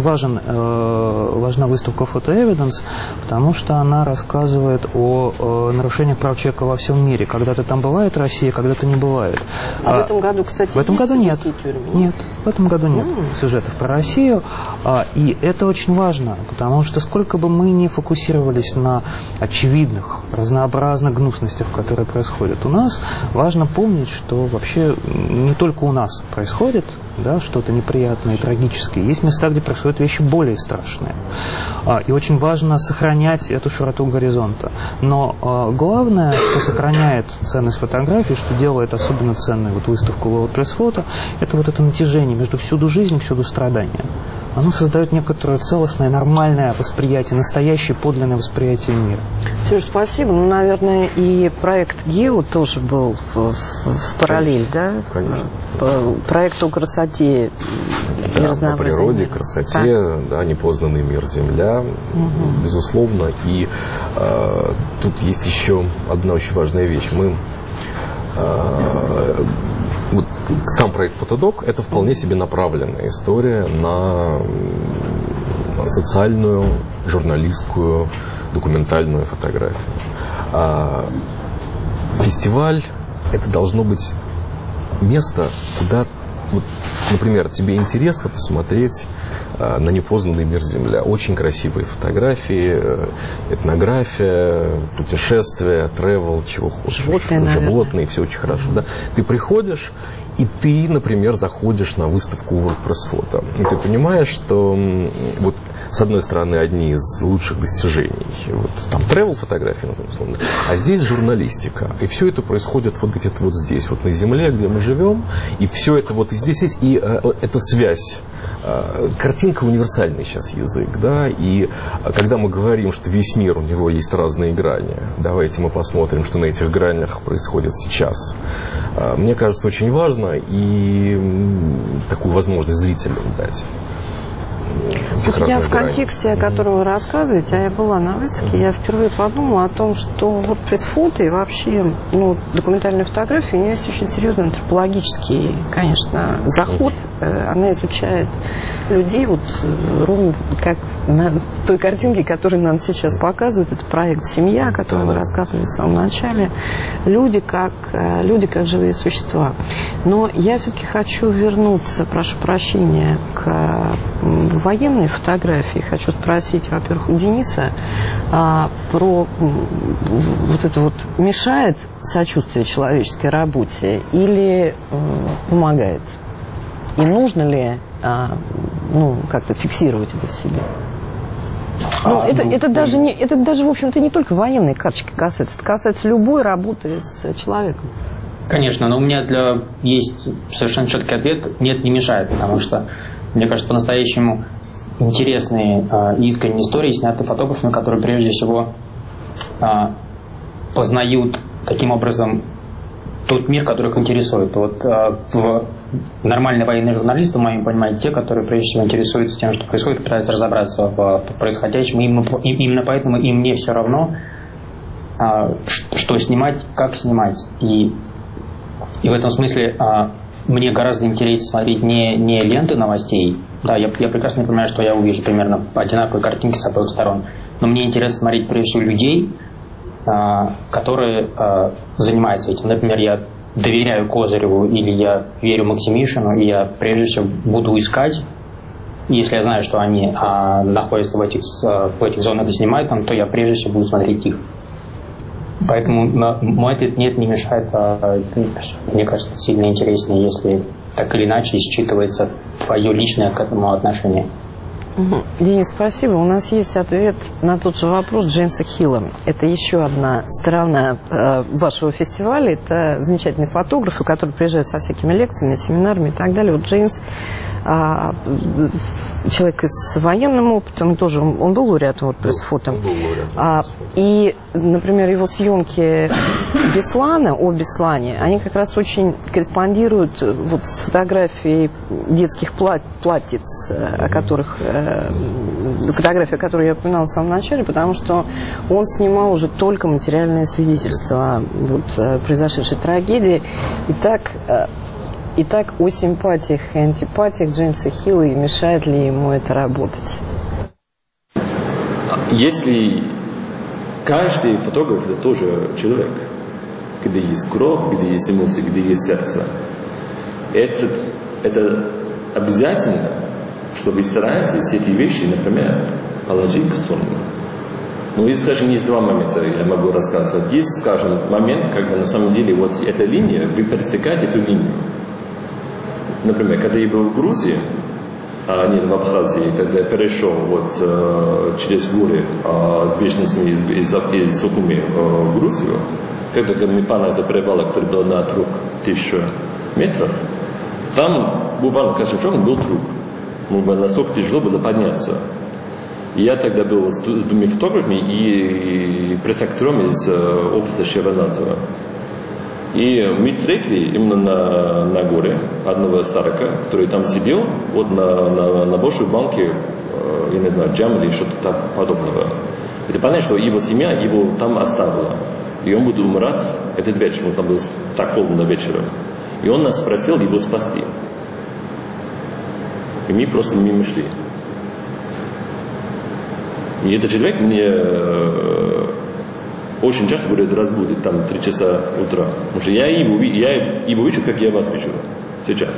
важна выставка «Фотоэвиденс», потому что она рассказывает о нарушениях прав человека во всем мире. Когда-то там бывает Россия, когда-то не бывает. В этом году, кстати, в этом году нет. Нет, в этом году нет сюжетов про Россию. И это очень важно, потому что сколько бы мы ни фокусировались на очевидных, разнообразных гнусностях, которые происходят у нас, важно помнить, что вообще не только у нас происходит что-то неприятное и трагическое. Есть места, где происходят вещи более страшные. И очень важно сохранять эту широту горизонта. Но главное, что сохраняет ценность фотографии, что делает особенно ценной выставку WordPress-фото, это вот это натяжение между всюду жизнь и всюду страдания. Оно создает некоторое целостное, нормальное восприятие, настоящее, подлинное восприятие мира. Сереж, спасибо. Наверное, и проект «Гео» тоже был в параллель, Конечно. Проект о красоте и разнообразии. О природе, красоте, непознанный мир, Земля, безусловно. И тут есть еще одна очень важная вещь. Сам проект «Фотодок» — это вполне себе направленная история на социальную, журналистскую, документальную фотографию. Фестиваль – это должно быть место, куда, вот, например, тебе интересно посмотреть на непознанный мир Земля. Очень красивые фотографии, этнография, путешествия, тревел, чего хочешь. Животные, все очень хорошо. Да? Ты приходишь, и ты, например, заходишь на выставку WordPress Photo. И ты понимаешь, что вот, с одной стороны, одни из лучших достижений. Вот, там travel фотографии, условно, а здесь журналистика. И все это происходит вот где-то вот здесь, вот на Земле, где мы живем. И все это вот и здесь есть. И эта связь. Картинка — универсальный сейчас язык, да, и когда мы говорим, что весь мир, у него есть разные грани, давайте мы посмотрим, что на этих гранях происходит сейчас. Мне кажется, очень важно и такую возможность зрителям дать. Я в контексте, о котором вы рассказываете, а я была на выставке, я впервые подумала о том, что вот пресс-фото и вообще документальная фотография, у нее есть очень серьезный антропологический, конечно, заход. Она изучает людей, вот ровно как на той картинке, которую нам сейчас показывают. Это проект «Семья», о котором вы рассказывали в самом начале. Люди как живые существа. Но я все-таки хочу вернуться, прошу прощения, к военной фотографии. Хочу спросить, во-первых, у Дениса про вот это вот мешает сочувствие человеческой работе или помогает? И нужно ли как-то фиксировать это в себе? Это даже, в общем-то, не только военной карточки касается. Это касается любой работы с человеком. Конечно, но у меня есть совершенно четкий ответ. Нет, не мешает, потому что, мне кажется, по-настоящему интересные и искренние истории сняты фотографами, которые прежде всего познают таким образом тот мир, который их интересует. Вот нормальные военные журналисты, в моем понимании, те, которые прежде всего интересуются тем, что происходит, и пытаются разобраться в происходящем. Именно поэтому им не все равно, что снимать, как снимать. И в этом смысле мне гораздо интереснее смотреть не ленты новостей. Да, я прекрасно понимаю, что я увижу примерно одинаковые картинки с обоих сторон. Но мне интересно смотреть прежде всего людей, которые занимаются этим. Например, я доверяю Козыреву или я верю Максимишину, и я прежде всего буду искать, если я знаю, что они находятся в этих зонах и снимают там, то я прежде всего буду смотреть их. Поэтому мой ответ нет, не мешает, мне кажется, сильно интереснее, если так или иначе считывается твое личное к этому отношение. Денис, спасибо. У нас есть ответ на тот же вопрос Джеймса Хилла. Это еще одна сторона вашего фестиваля. Это замечательные фотографы, которые приезжают со всякими лекциями, семинарами и так далее. Вот Джеймс, человек с военным опытом, тоже он был лауреатом WordPress-фото. И, например, его съемки Беслана, о Беслане, они как раз очень корреспондируют вот с фотографией детских платьиц, фотография, о которой я упоминала в самом начале, потому что он снимал уже только материальные свидетельства произошедшей трагедии. Итак, о симпатиях и антипатиях Джеймса Хилла, и мешает ли ему это работать? Если каждый фотограф — это тоже человек, где есть кровь, где есть эмоции, где есть сердце, это обязательно, что вы стараетесь эти вещи, например, положить в сторону. Ну, и, скажем, есть два момента, я могу рассказывать. Есть, скажем, момент, когда на самом деле вот эта линия, вы пересекаете эту линию. Например, когда я был в Грузии, в Абхазии, когда я перешел через горы с беженцами из Сухуми в Грузию, когда мы пана перевала, который был на 3000 метров, там буквально каждый был труп. Настолько тяжело было подняться. И я тогда был с двумя фотографами и пресс-актером из офиса Шеварнадзора. И мы встретили именно на горе одного старика, который там сидел на большой банке, я не знаю, джам или что-то подобного. Это понятно, что его семья его там оставила. И он будет умирать этот вечер, он там был так холодно до вечера. И он нас просил его спасти. И мы просто мимо шли. И этот человек мне очень часто говорит, разбудит, там, 3 часа утра. Потому что я его вижу, как я вас вижу сейчас.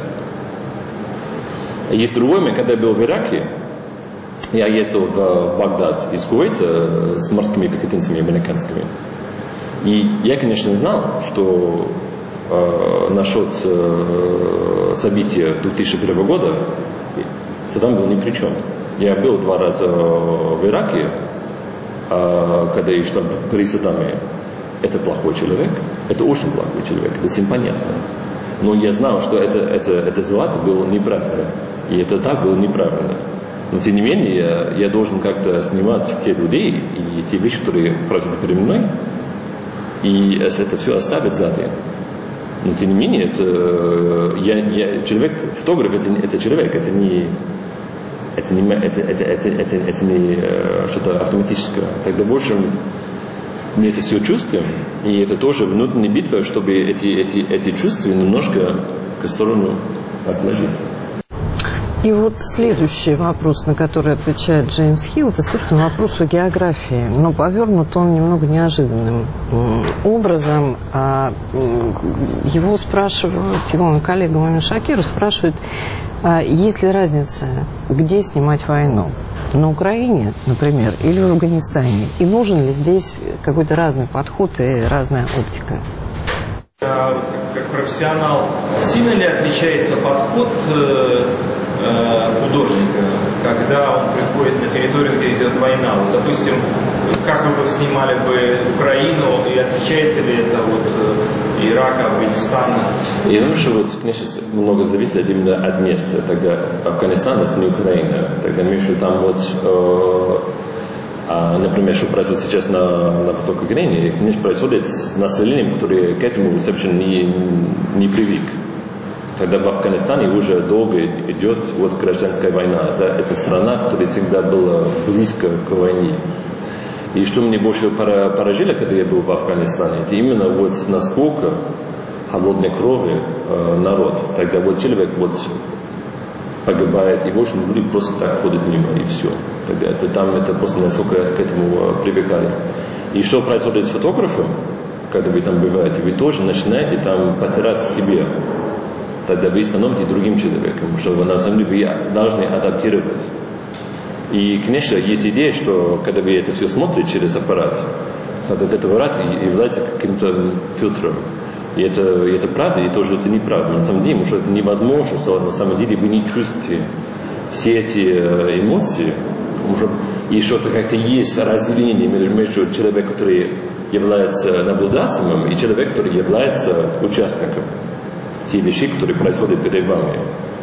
Есть другой момент, когда я был в Ираке, я ездил в Багдад из Кувейта с морскими пехотинцами американскими. И я, конечно, знал, что насчет события 2001 года Саддам был ни при чем. Я был 2 раза в Ираке, когда я что при Саддаме. Это плохой человек, это очень плохой человек, это всем понятно. Но я знал, что это злато было неправильно. И это так было неправильно. Но тем не менее, я должен как-то снимать те людей и те вещи, которые происходят перед мной, и это все оставить сзади. Но тем не менее, человек, фотограф, это человек, это не что-то автоматическое. Тогда больше мы это все чувствуем, и это тоже внутренняя битва, чтобы эти чувства немножко к сторону отложить. И вот следующий вопрос, на который отвечает Джеймс Хилл, это, собственно, вопрос о географии. Но повернут он немного неожиданным образом. Его спрашивают, его коллега Мамин Шакиров спрашивает, есть ли разница, где снимать войну? На Украине, например, или в Афганистане? И нужен ли здесь какой-то разный подход и разная оптика? Как профессионал, сильно ли отличается подход художника, когда он приходит на территорию, где идет война? Вот, допустим, как вы снимали бы Украину, и отличается ли это от Ирака, Афганистана? Я думаю, что вот, конечно, много зависит именно от места. Тогда Афганистан — это не Украина. Тогда между там вот... например, что происходит сейчас на востоке Украины, конечно, происходит с населением, которое к этому совершенно не привык. Когда в Афганистане уже долго идет вот гражданская война. Это страна, которая всегда была близко к войне. И что мне больше поразило, когда я был в Афганистане, это именно вот насколько холодной крови народ. Тогда вот человек вот погибает, и больше люди просто так ходят мимо, и все. Тогда это просто насколько к этому привыкали. И что происходит с фотографом, когда вы там бываете, вы тоже начинаете там потирать себе. Тогда вы становитесь другим человеком, потому что вы на самом деле вы должны адаптировать. И, конечно, есть идея, что когда вы это все смотрите через аппарат, тогда этот аппарат является каким-то фильтром. И это правда, и тоже это неправда. На самом деле, потому что невозможно, что на самом деле вы не чувствуете все эти эмоции. И что-то как-то есть разделение между человеком, который является наблюдателем, и человеком, который является участником те вещи, которые происходят перед вами.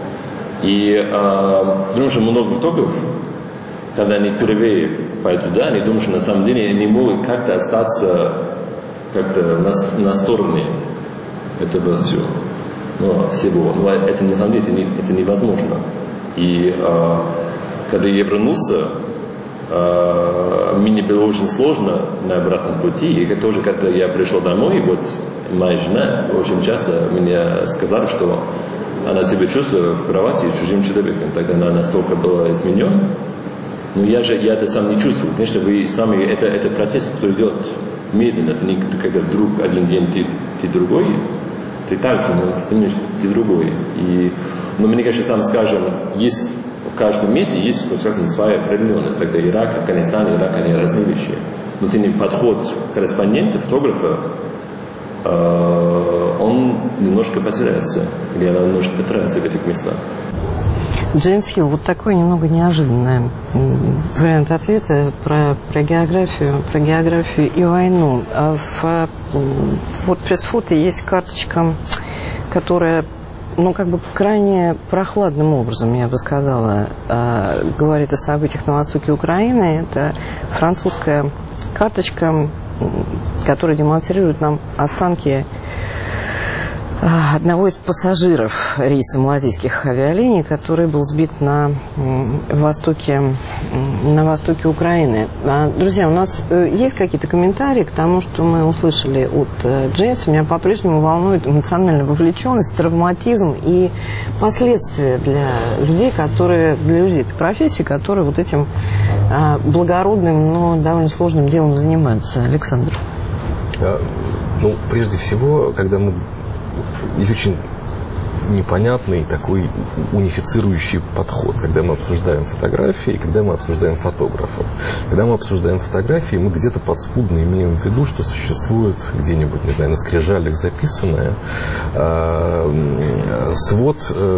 И потому что много фотографов, когда они впервые пойдут туда, они думают, что на самом деле они могут как-то остаться как-то на стороне этого всего. Но это на самом деле это невозможно. И когда я вернулся, мне было очень сложно на обратном пути. И тоже, когда я пришел домой, вот моя жена очень часто мне сказала, что она себя чувствует в кровати с чужим человеком. Тогда она настолько была изменена. Но я это сам не чувствую. Конечно, вы сами, это процесс, который идет медленно. Это не как вдруг один день ты другой. Ты так же, но ты другой. Но мне кажется, там, скажем, есть в каждом месте есть, скажем, своя определенность. Тогда Ирак, Афганистан, Ирак, они разные вещи. Но тем подход корреспондента, фотографа, он немножко потеряется. Или она немножко потеряется в этих местах. Джеймс Хилл, вот такой немного неожиданный вариант ответа про географию и войну. В WordPress-фото есть карточка, которая, крайне прохладным образом, я бы сказала, говорит о событиях на востоке Украины. Это французская карточка, которая демонстрирует нам останки одного из пассажиров рейса малазийских авиалиний, который был сбит на востоке Украины. Друзья, у нас есть какие-то комментарии к тому, что мы услышали от Джеймса? Меня по-прежнему волнует эмоциональная вовлеченность, травматизм и последствия для людей этой профессии, которые вот этим благородным, но довольно сложным делом занимаются. Александр. Ну, прежде всего, когда мы... Есть очень непонятный такой унифицирующий подход, когда мы обсуждаем фотографии и когда мы обсуждаем фотографов. Когда мы обсуждаем фотографии, мы где-то подспудно имеем в виду, что существует где-нибудь, не знаю, на скрижалях записанное свод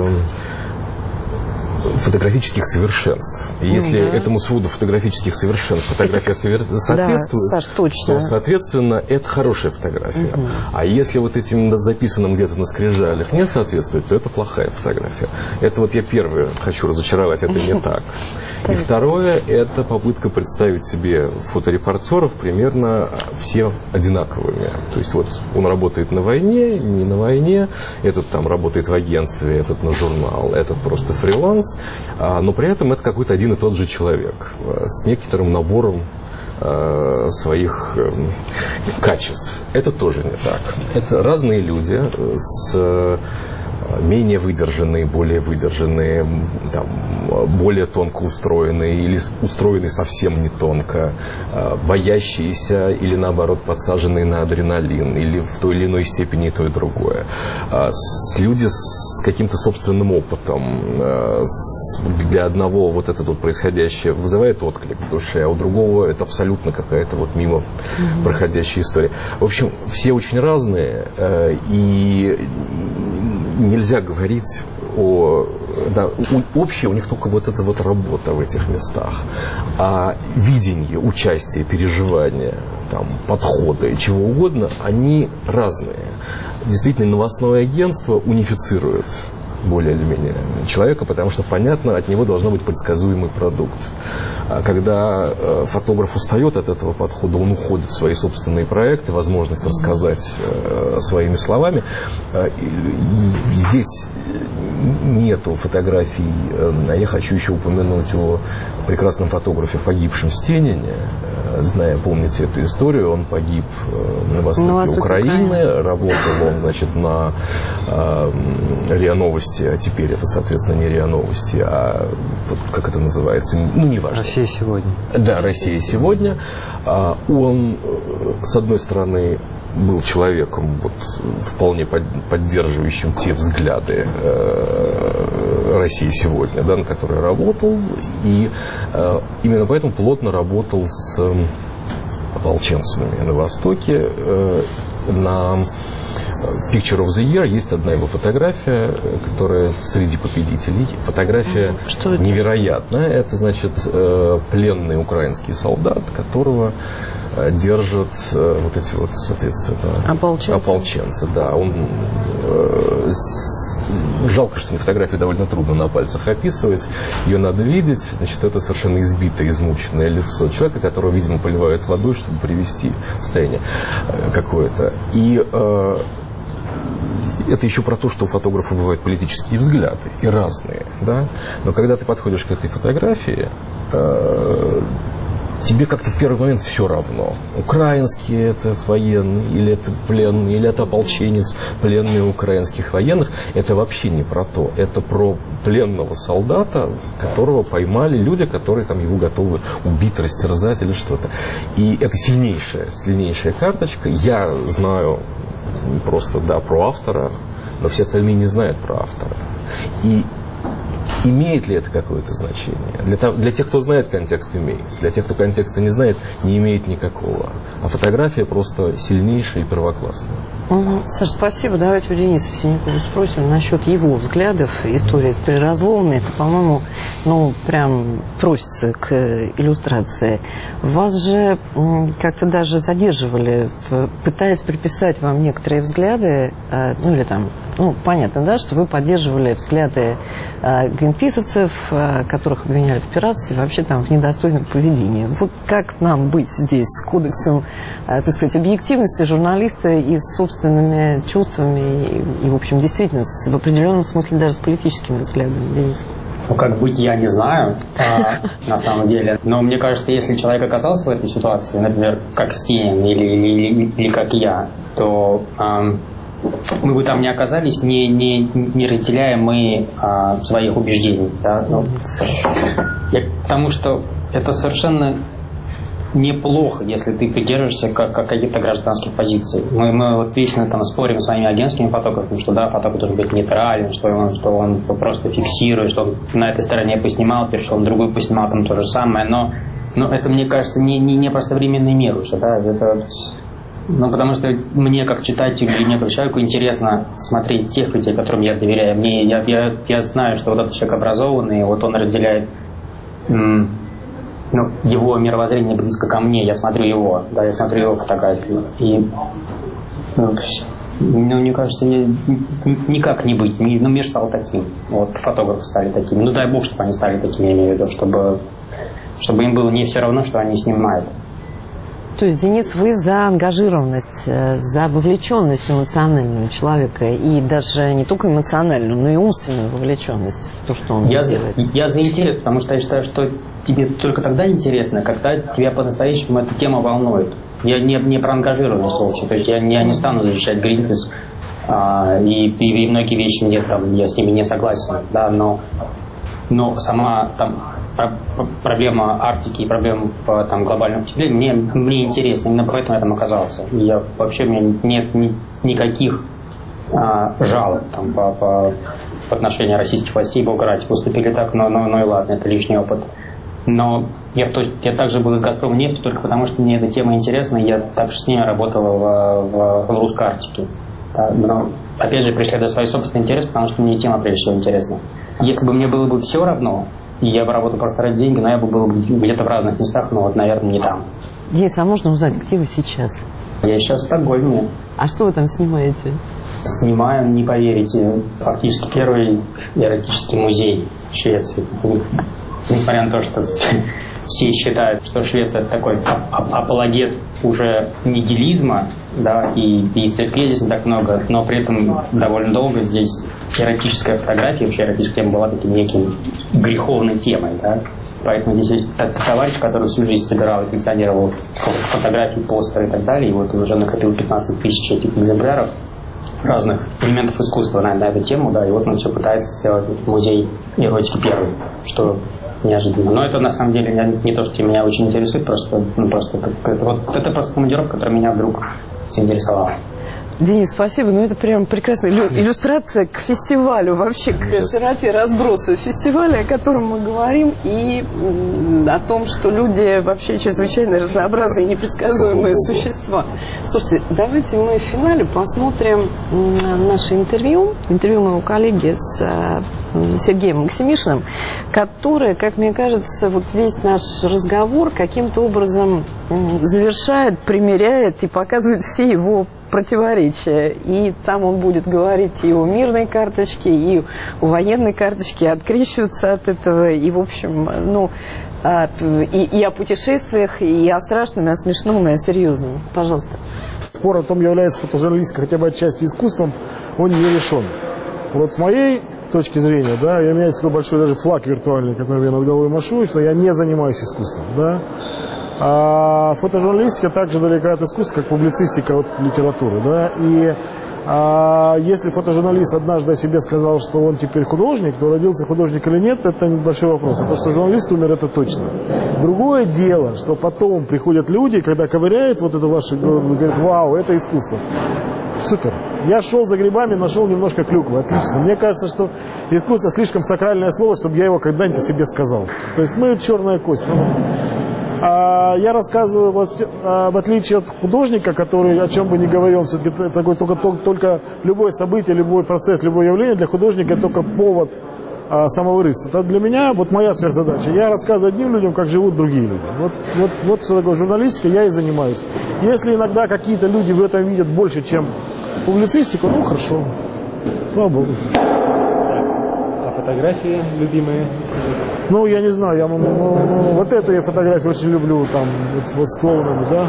фотографических совершенств. И если этому своду фотографических совершенств фотография соответствует, да, Саш, точно. то, соответственно, это хорошая фотография. А если вот этим записанным где-то на скрижалях не соответствует, то это плохая фотография. Это вот я первое хочу разочаровать, это не так. И второе, это попытка представить себе фоторепортеров примерно все одинаковыми. То есть вот он работает на войне, не на войне, этот там работает в агентстве, этот на журнал, этот просто фриланс, но при этом это какой-то один и тот же человек с некоторым набором своих качеств. Это тоже не так. Это разные люди с менее выдержанные, более выдержанные, там, более тонко устроенные или устроенные совсем не тонко, боящиеся или наоборот подсаженные на адреналин, или в той или иной степени и то и другое. Люди с каким-то собственным опытом. Для одного вот это вот происходящее вызывает отклик в душе, а у другого это абсолютно какая-то вот мимо проходящая история. В общем, все очень разные, и нельзя говорить о... Да, общее у них только вот эта вот работа в этих местах. А видение, участие, переживания, там, подходы, чего угодно, они разные. Действительно, новостное агентство унифицирует более или менее человека, потому что, понятно, от него должен быть предсказуемый продукт. А когда фотограф устает от этого подхода, он уходит в свои собственные проекты, возможность рассказать своими словами. Здесь нету фотографий. Я хочу еще упомянуть о прекрасном фотографе, погибшем в Стенине. Зная, помните эту историю, он погиб на востоке Украины, работал он, значит, на РИА Новости, а теперь это, соответственно, не РИА Новости, а вот, как это называется, ну, неважно. Россия сегодня. Да, Россия сегодня. Он, с одной стороны, был человеком, вот, вполне поддерживающим те взгляды России сегодня, да, на которые работал, и именно поэтому плотно работал с ополченцами на Востоке. На Picture of the Year есть одна его фотография, которая среди победителей. Фотография невероятная. Это, значит, пленный украинский солдат, которого держат вот эти вот, соответственно, ополченцы. Да, он... Жалко, что на фотографии довольно трудно на пальцах описывать. Ее надо видеть. Значит, это совершенно избитое, измученное лицо человека, которого, видимо, поливают водой, чтобы привести в состояние какое-то. И это еще про то, что у фотографа бывают политические взгляды, и разные, да? Но когда ты подходишь к этой фотографии, тебе как-то в первый момент все равно. Украинский это военный, или это пленный, или это ополченец, пленный украинских военных. Это вообще не про то. Это про пленного солдата, которого поймали люди, которые там его готовы убить, растерзать или что-то. И это сильнейшая карточка. Я знаю просто, да, про автора, но все остальные не знают про автора. И имеет ли это какое-то значение? Для тех, кто знает контекст, имеет. Для тех, кто контекста не знает, не имеет никакого. А фотография просто сильнейшая и первоклассная. Саша, спасибо. Давайте у Дениса Синякова спросим насчет его взглядов. История с Приразломной. Это, по-моему, ну, прям просится к иллюстрации. Вас же как-то даже задерживали, пытаясь приписать вам некоторые взгляды, ну, или там, ну, понятно, да, что вы поддерживали взгляды гринписовцев, которых обвиняли в пиратстве, вообще там в недостойном поведении. Вот как нам быть здесь с кодексом, так сказать, объективности журналиста и с собственными чувствами и, в общем, действительно, в определенном смысле даже с политическими взглядами, Денис? Ну, как быть, я не знаю, на самом деле. Но мне кажется, если человек оказался в этой ситуации, например, как Стенин или как я, то мы бы там не оказались, не разделяя мы своих убеждений. Да? Ну, Потому что это совершенно неплохо, если ты придерживаешься каких-то гражданских позиций. Мы вот вечно там спорим с своими агентскими фотографами, что да, фотограф должен быть нейтрален, что он просто фиксирует, что он на этой стороне поснимал, перешел на другую поснимал, там то же самое, но это, мне кажется, не просто временный мир уже, да, это, потому что мне как читателю или мне как человеку интересно смотреть тех людей, которым я доверяю. Я знаю, что вот этот человек образованный, вот он разделяет его мировоззрение близко ко мне, я смотрю его, да, я смотрю его фотографии. И, мне кажется, никак не быть. Мир стал таким. Вот фотографы стали такими. Дай бог, чтобы они стали такими, я имею в виду, чтобы им было не все равно, что они снимают. То есть, Денис, вы за ангажированность, за вовлеченность эмоциональную человека, и даже не только эмоциональную, но и умственную вовлеченность в то, что он делает? Я за интерес, потому что я считаю, что тебе только тогда интересно, когда тебя по-настоящему эта тема волнует. Я не про ангажированность вообще, то есть я не стану защищать Greenpeace, и многие вещи я с ними не согласен, да, но сама там проблема Арктики и проблема глобального потепления мне интересна, именно поэтому я там оказался. У меня нет никаких жалоб там, по отношению российских властей, бога ради, поступили так, но и ладно, это лишний опыт. Но я также был из «Газпром нефти» только потому, что мне эта тема интересна, и я также с ней работал в русской Арктике. Да, но, опять же, преследуя свой собственный интерес, потому что мне тема прежде всего интересна. Если бы мне было бы все равно, и я бы работал просто ради денег, но я бы был где-то в разных местах, но вот, наверное, не там. Денис, а можно узнать, где вы сейчас? Я сейчас в Стокгольме. А что вы там снимаете? Снимаем, не поверите, фактически первый эротический музей в Швеции. Несмотря на то, что все считают, что Швеция это такой апологет уже нигилизма, да, и церквей здесь не так много, но при этом довольно долго здесь эротическая фотография, вообще эротическая тема была таким неким греховной темой, да. Поэтому здесь есть товарищ, который всю жизнь собирал и коллекционировал фотографии, постеры и так далее, и вот он уже накопил 15 тысяч этих экземпляров разных элементов искусства на эту тему, да, и вот он все пытается сделать музей эротики первый, что неожиданно. Но это на самом деле не то, что меня очень интересует, это просто командировка, которая меня вдруг заинтересовала. Денис, спасибо. Это прям прекрасная иллюстрация к фестивалю, вообще к широте разброса фестиваля, о котором мы говорим, и о том, что люди вообще чрезвычайно разнообразные и непредсказуемые существа. Слушайте, давайте мы в финале посмотрим наше интервью моего коллеги с Сергеем Максимишиным, который, как мне кажется, вот весь наш разговор каким-то образом завершает, примеряет и показывает все его противоречия. И там он будет говорить и о мирной карточке, и о военной карточке, открещиваться от этого, и, в общем, и о путешествиях, и о страшном, и о смешном, и о серьезном. Пожалуйста. Спор о том, является фотожурналистика хотя бы отчасти искусством, он не решен. Вот с моей точки зрения, да, у меня есть такой большой даже флаг виртуальный, который я над головой машу, что я не занимаюсь искусством, да. А фотожурналистика также далека от искусства, как публицистика от литературы, да. И если фотожурналист однажды о себе сказал, что он теперь художник, то родился художник или нет, это небольшой вопрос. А то, что журналист умер, это точно. Другое дело, что потом приходят люди, когда ковыряют вот это ваше, говорят, вау, это искусство. Супер. Я шел за грибами, нашел немножко клюквы. Отлично. Мне кажется, что искусство слишком сакральное слово, чтобы я его когда-нибудь о себе сказал. То есть мы черная кость. Я рассказываю, в отличие от художника, который, о чем бы ни говорил, все-таки такой, только любое событие, любой процесс, любое явление для художника это только повод самовыразиться. Это для меня вот моя сверхзадача. Я рассказываю одним людям, как живут другие люди. Вот что такое журналистика, я и занимаюсь. Если иногда какие-то люди в этом видят больше, чем публицистику, ну хорошо. Слава Богу. А фотографии любимые? Ну, я не знаю, вот эту я фотографию очень люблю, там, вот с клоунами, да.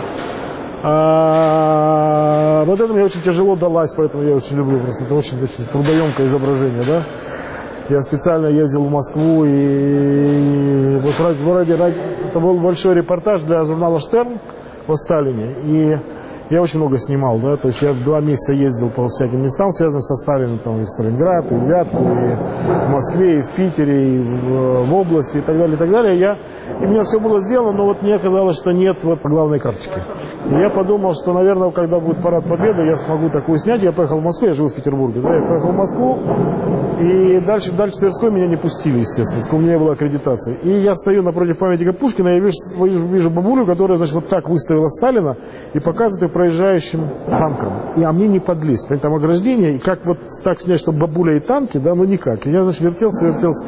Вот это мне очень тяжело далась, поэтому я очень люблю, просто это очень трудоемкое изображение, да. Я специально ездил в Москву, и вот это был большой репортаж для журнала «Штерн» о Сталине, и Я очень много снимал, да, то есть я 2 месяца ездил по всяким местам, связанным со Сталиным, там, и в Сталинград, и в Вятку, и в Москве, и в Питере, и в области, и так далее, и так далее. И у меня все было сделано, но вот мне казалось, что нет вот главной карточки. И я подумал, что, наверное, когда будет парад Победы, я смогу такую снять. Я поехал в Москву, я живу в Петербурге, да, я поехал в Москву, и дальше в Тверской меня не пустили, естественно, у меня не было аккредитации. И я стою напротив памятника Пушкина, и вижу бабулю, которая, значит, вот так выставила Сталина и показывает проезжаем танком. А мне не подлезть, там ограждение, и как вот так снять, чтобы бабуля и танки, да, ну никак. И я, значит, вертелся,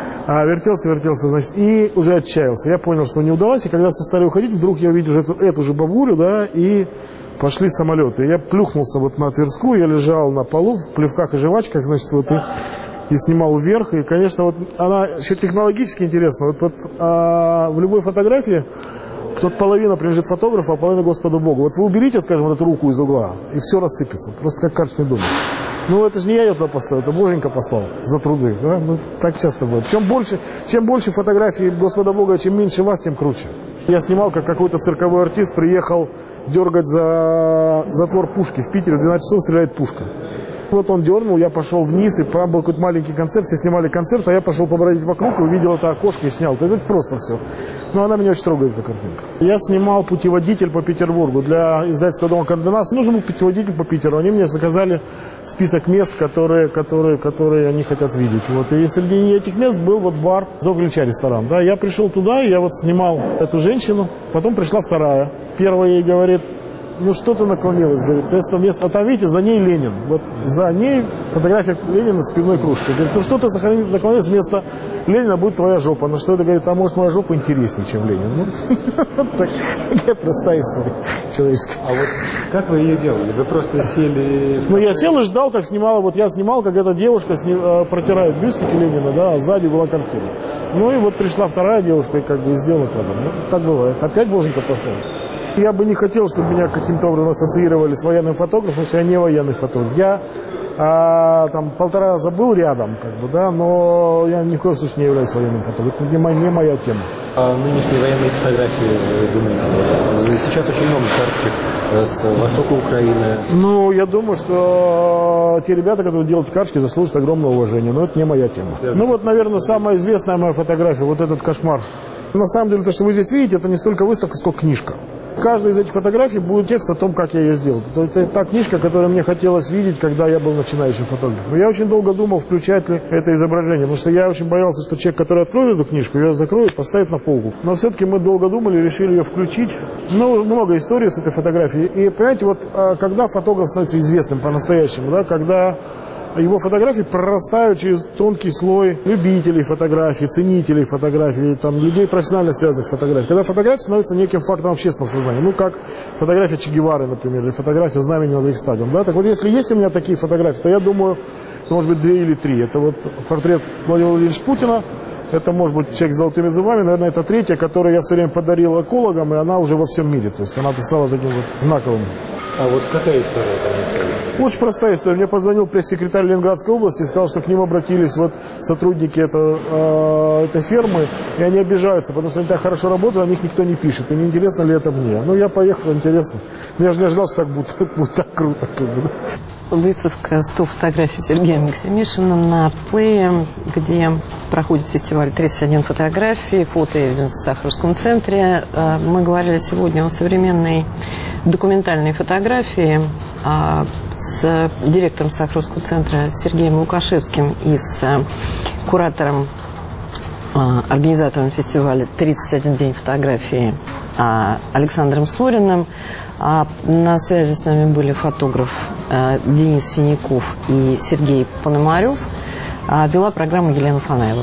значит, и уже отчаялся. Я понял, что не удалось, и когда все стали уходить, вдруг я увидел эту же бабулю, да, и пошли самолеты. Я плюхнулся вот на Тверскую, я лежал на полу в плевках и жвачках, значит, вот и снимал вверх. И, конечно, вот она еще технологически интересна. В любой фотографии половина принадлежит фотографу, а половина Господу Богу. Вот вы уберите, скажем, эту руку из угла, и все рассыпется. Просто как карточный домик. Ну, это же не я ее туда поставил, это Боженька послал за труды. Да? Ну, так часто бывает. Чем больше фотографий Господа Бога, чем меньше вас, тем круче. Я снимал, как какой-то цирковой артист приехал дергать за затвор пушки. В Питере в 12 часов стреляет пушка. Вот он дернул, я пошел вниз, и там был какой-то маленький концерт, все снимали концерт, а я пошел побродить вокруг и увидел это окошко и снял. Это просто все. Но она меня очень трогает, эта картинка. Я снимал путеводитель по Петербургу. Для издательского дома «Конденас» нужен был путеводитель по Питеру. Они мне заказали список мест, которые они хотят видеть. Вот. И среди этих мест был вот бар «Зов Ильича» ресторан. Да, я пришел туда, и я вот снимал эту женщину. Потом пришла вторая. Первая ей говорит: ну что ты наклонилась, говорит, это место, а там, видите, за ней Ленин. Вот за ней фотография Ленина с пивной кружкой. Говорит, ну что ты наклонилась, вместо Ленина будет твоя жопа. Ну что это, говорит, а может моя жопа интереснее, чем Ленин. Ну, такая простая история человеческая. А вот как вы ее делали? Вы просто сели... Ну я сел и ждал, как снимала, вот я снимал, как эта девушка протирает бюстики Ленина, да, а сзади была картина. Ну и вот пришла вторая девушка и как бы сделала кадр. Ну, так бывает. Опять Боженька послал. Я бы не хотел, чтобы меня каким-то образом ассоциировали с военным фотографом, потому что я не военный фотограф. Я там 1,5 раза был рядом, как бы, да, но я ни в коем случае не являюсь военным фотографом. Это не моя тема. А нынешние военные фотографии, вы думаете, сейчас очень много карточек с востока Украины? Ну, я думаю, что те ребята, которые делают карточки, заслуживают огромного уважения, но это не моя тема. Ну вот, наверное, самая известная моя фотография, вот этот кошмар. На самом деле, то, что вы здесь видите, это не столько выставка, сколько книжка. В каждой из этих фотографий будет текст о том, как я ее сделал. Это та книжка, которую мне хотелось видеть, когда я был начинающим фотографом. Я очень долго думал, включать ли это изображение, потому что я очень боялся, что человек, который откроет эту книжку, ее закроет, поставит на полку. Но все-таки мы долго думали, решили ее включить. Ну, много историй с этой фотографией. И, понимаете, вот когда фотограф становится известным по-настоящему, да, когда его фотографии прорастают через тонкий слой любителей фотографий, ценителей фотографий, там, людей профессионально связанных с фотографией. Когда фотография становится неким фактом общественного сознания. Ну, как фотография Че Гевары, например, или фотография знамени над Рейхстагом. Да? Так вот, если есть у меня такие фотографии, то я думаю, может быть, 2 или 3. Это вот портрет Владимира Владимировича Путина. Это может быть человек с золотыми зубами, наверное, это 3-я, которую я все время подарил экологам, и она уже во всем мире. То есть она стала таким вот знаковым. А вот какая история там? Очень простая история. Мне позвонил пресс-секретарь Ленинградской области и сказал, что к ним обратились вот сотрудники этой фермы, и они обижаются, потому что они так хорошо работают, о них никто не пишет. И не интересно ли это мне? Ну, я поехал, интересно. Но я же не ожидал, что так будет так круто. Как бы. Выставка 100 фотографий Сергея Максимишина на Плее, где проходит фестиваль 31 фотографий, фото-эвиденс в Сахаровском центре. Мы говорили сегодня о современной документальной фотографии с директором Сахаровского центра Сергеем Лукашевским и с куратором, организатором фестиваля «31 день фотографии» Александром Сориным. На связи с нами были фотограф Денис Синяков и Сергей Пономарев. Вела программу Елена Фанаева.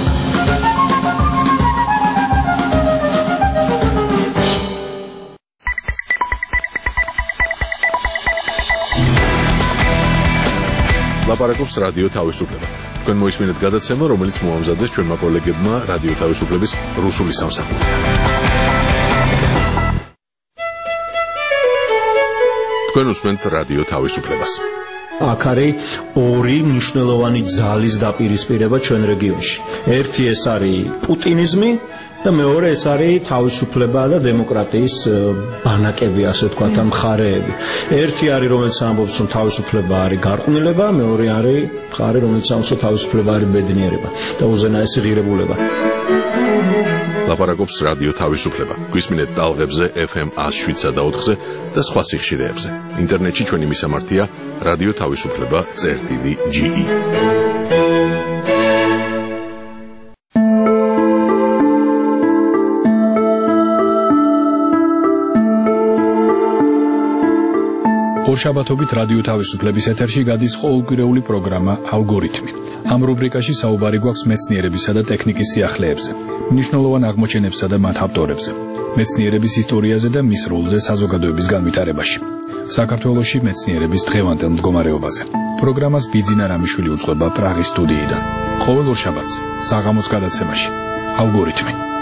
ლაპარაკობს რადიო თავისუფლება. თქვენ მოისმინეთ გადაცემა, რომელიც მოამზადეს ჩვენმა კოლეგებმა რადიო თავისუფლების რუსული სამსახურიდან. თქვენ უსმენთ რადიო თავისუფლებას. აქ არის 2 მნიშვნელოვანი ძალის დაპირისპირება ჩვენ რეგიონში. ერთი ეს არის პუტინიზმი და მეორე ეს არის თავისუფლება და დემოკრატიის ბანაკები, ასე ვთქვათ, მხარეები. ერთი არის, რომელიც ამბობს, რომ თავისუფლება არის გარყვნილება, მეორე არის მხარე, რომელიც ამბობს, რომ თავისუფლება არის ბედნიერება და უზენაესი ღირებულება. ლაპარაკობს რადიო თავისუფლება. გვისმინეთ ტალღებზე FM 107-სა და 4-ზე და სხვა სიხშირეებზე. ინტერნეტში ჩვენი მისამართია რადიო თავისუფლება.ge. ორშაბათობით რადიო თავისუფლების ეთერში გადის ყოველკვირეული პროგრამა ალგორითმი. ამ რუბრიკაში საუბარი გვაქვს მეცნიერებისა და ტექნიკის სიახლეებზე, მნიშვნელოვან აღმოჩენებსა და მათ ავტორებზე, მეცნიერების ისტორიაზე და მის როლზე საზოგადოების განვითარებაში. საქართველოში მეცნიერების დღევანდელ მდგომარეობაზე. პროგრამას ბიძინა რამიშვილი უწყება პრაღის სტუდიიდან. ყოველ ორშაბათს საღამოს გადაცემაში ალგორითმი.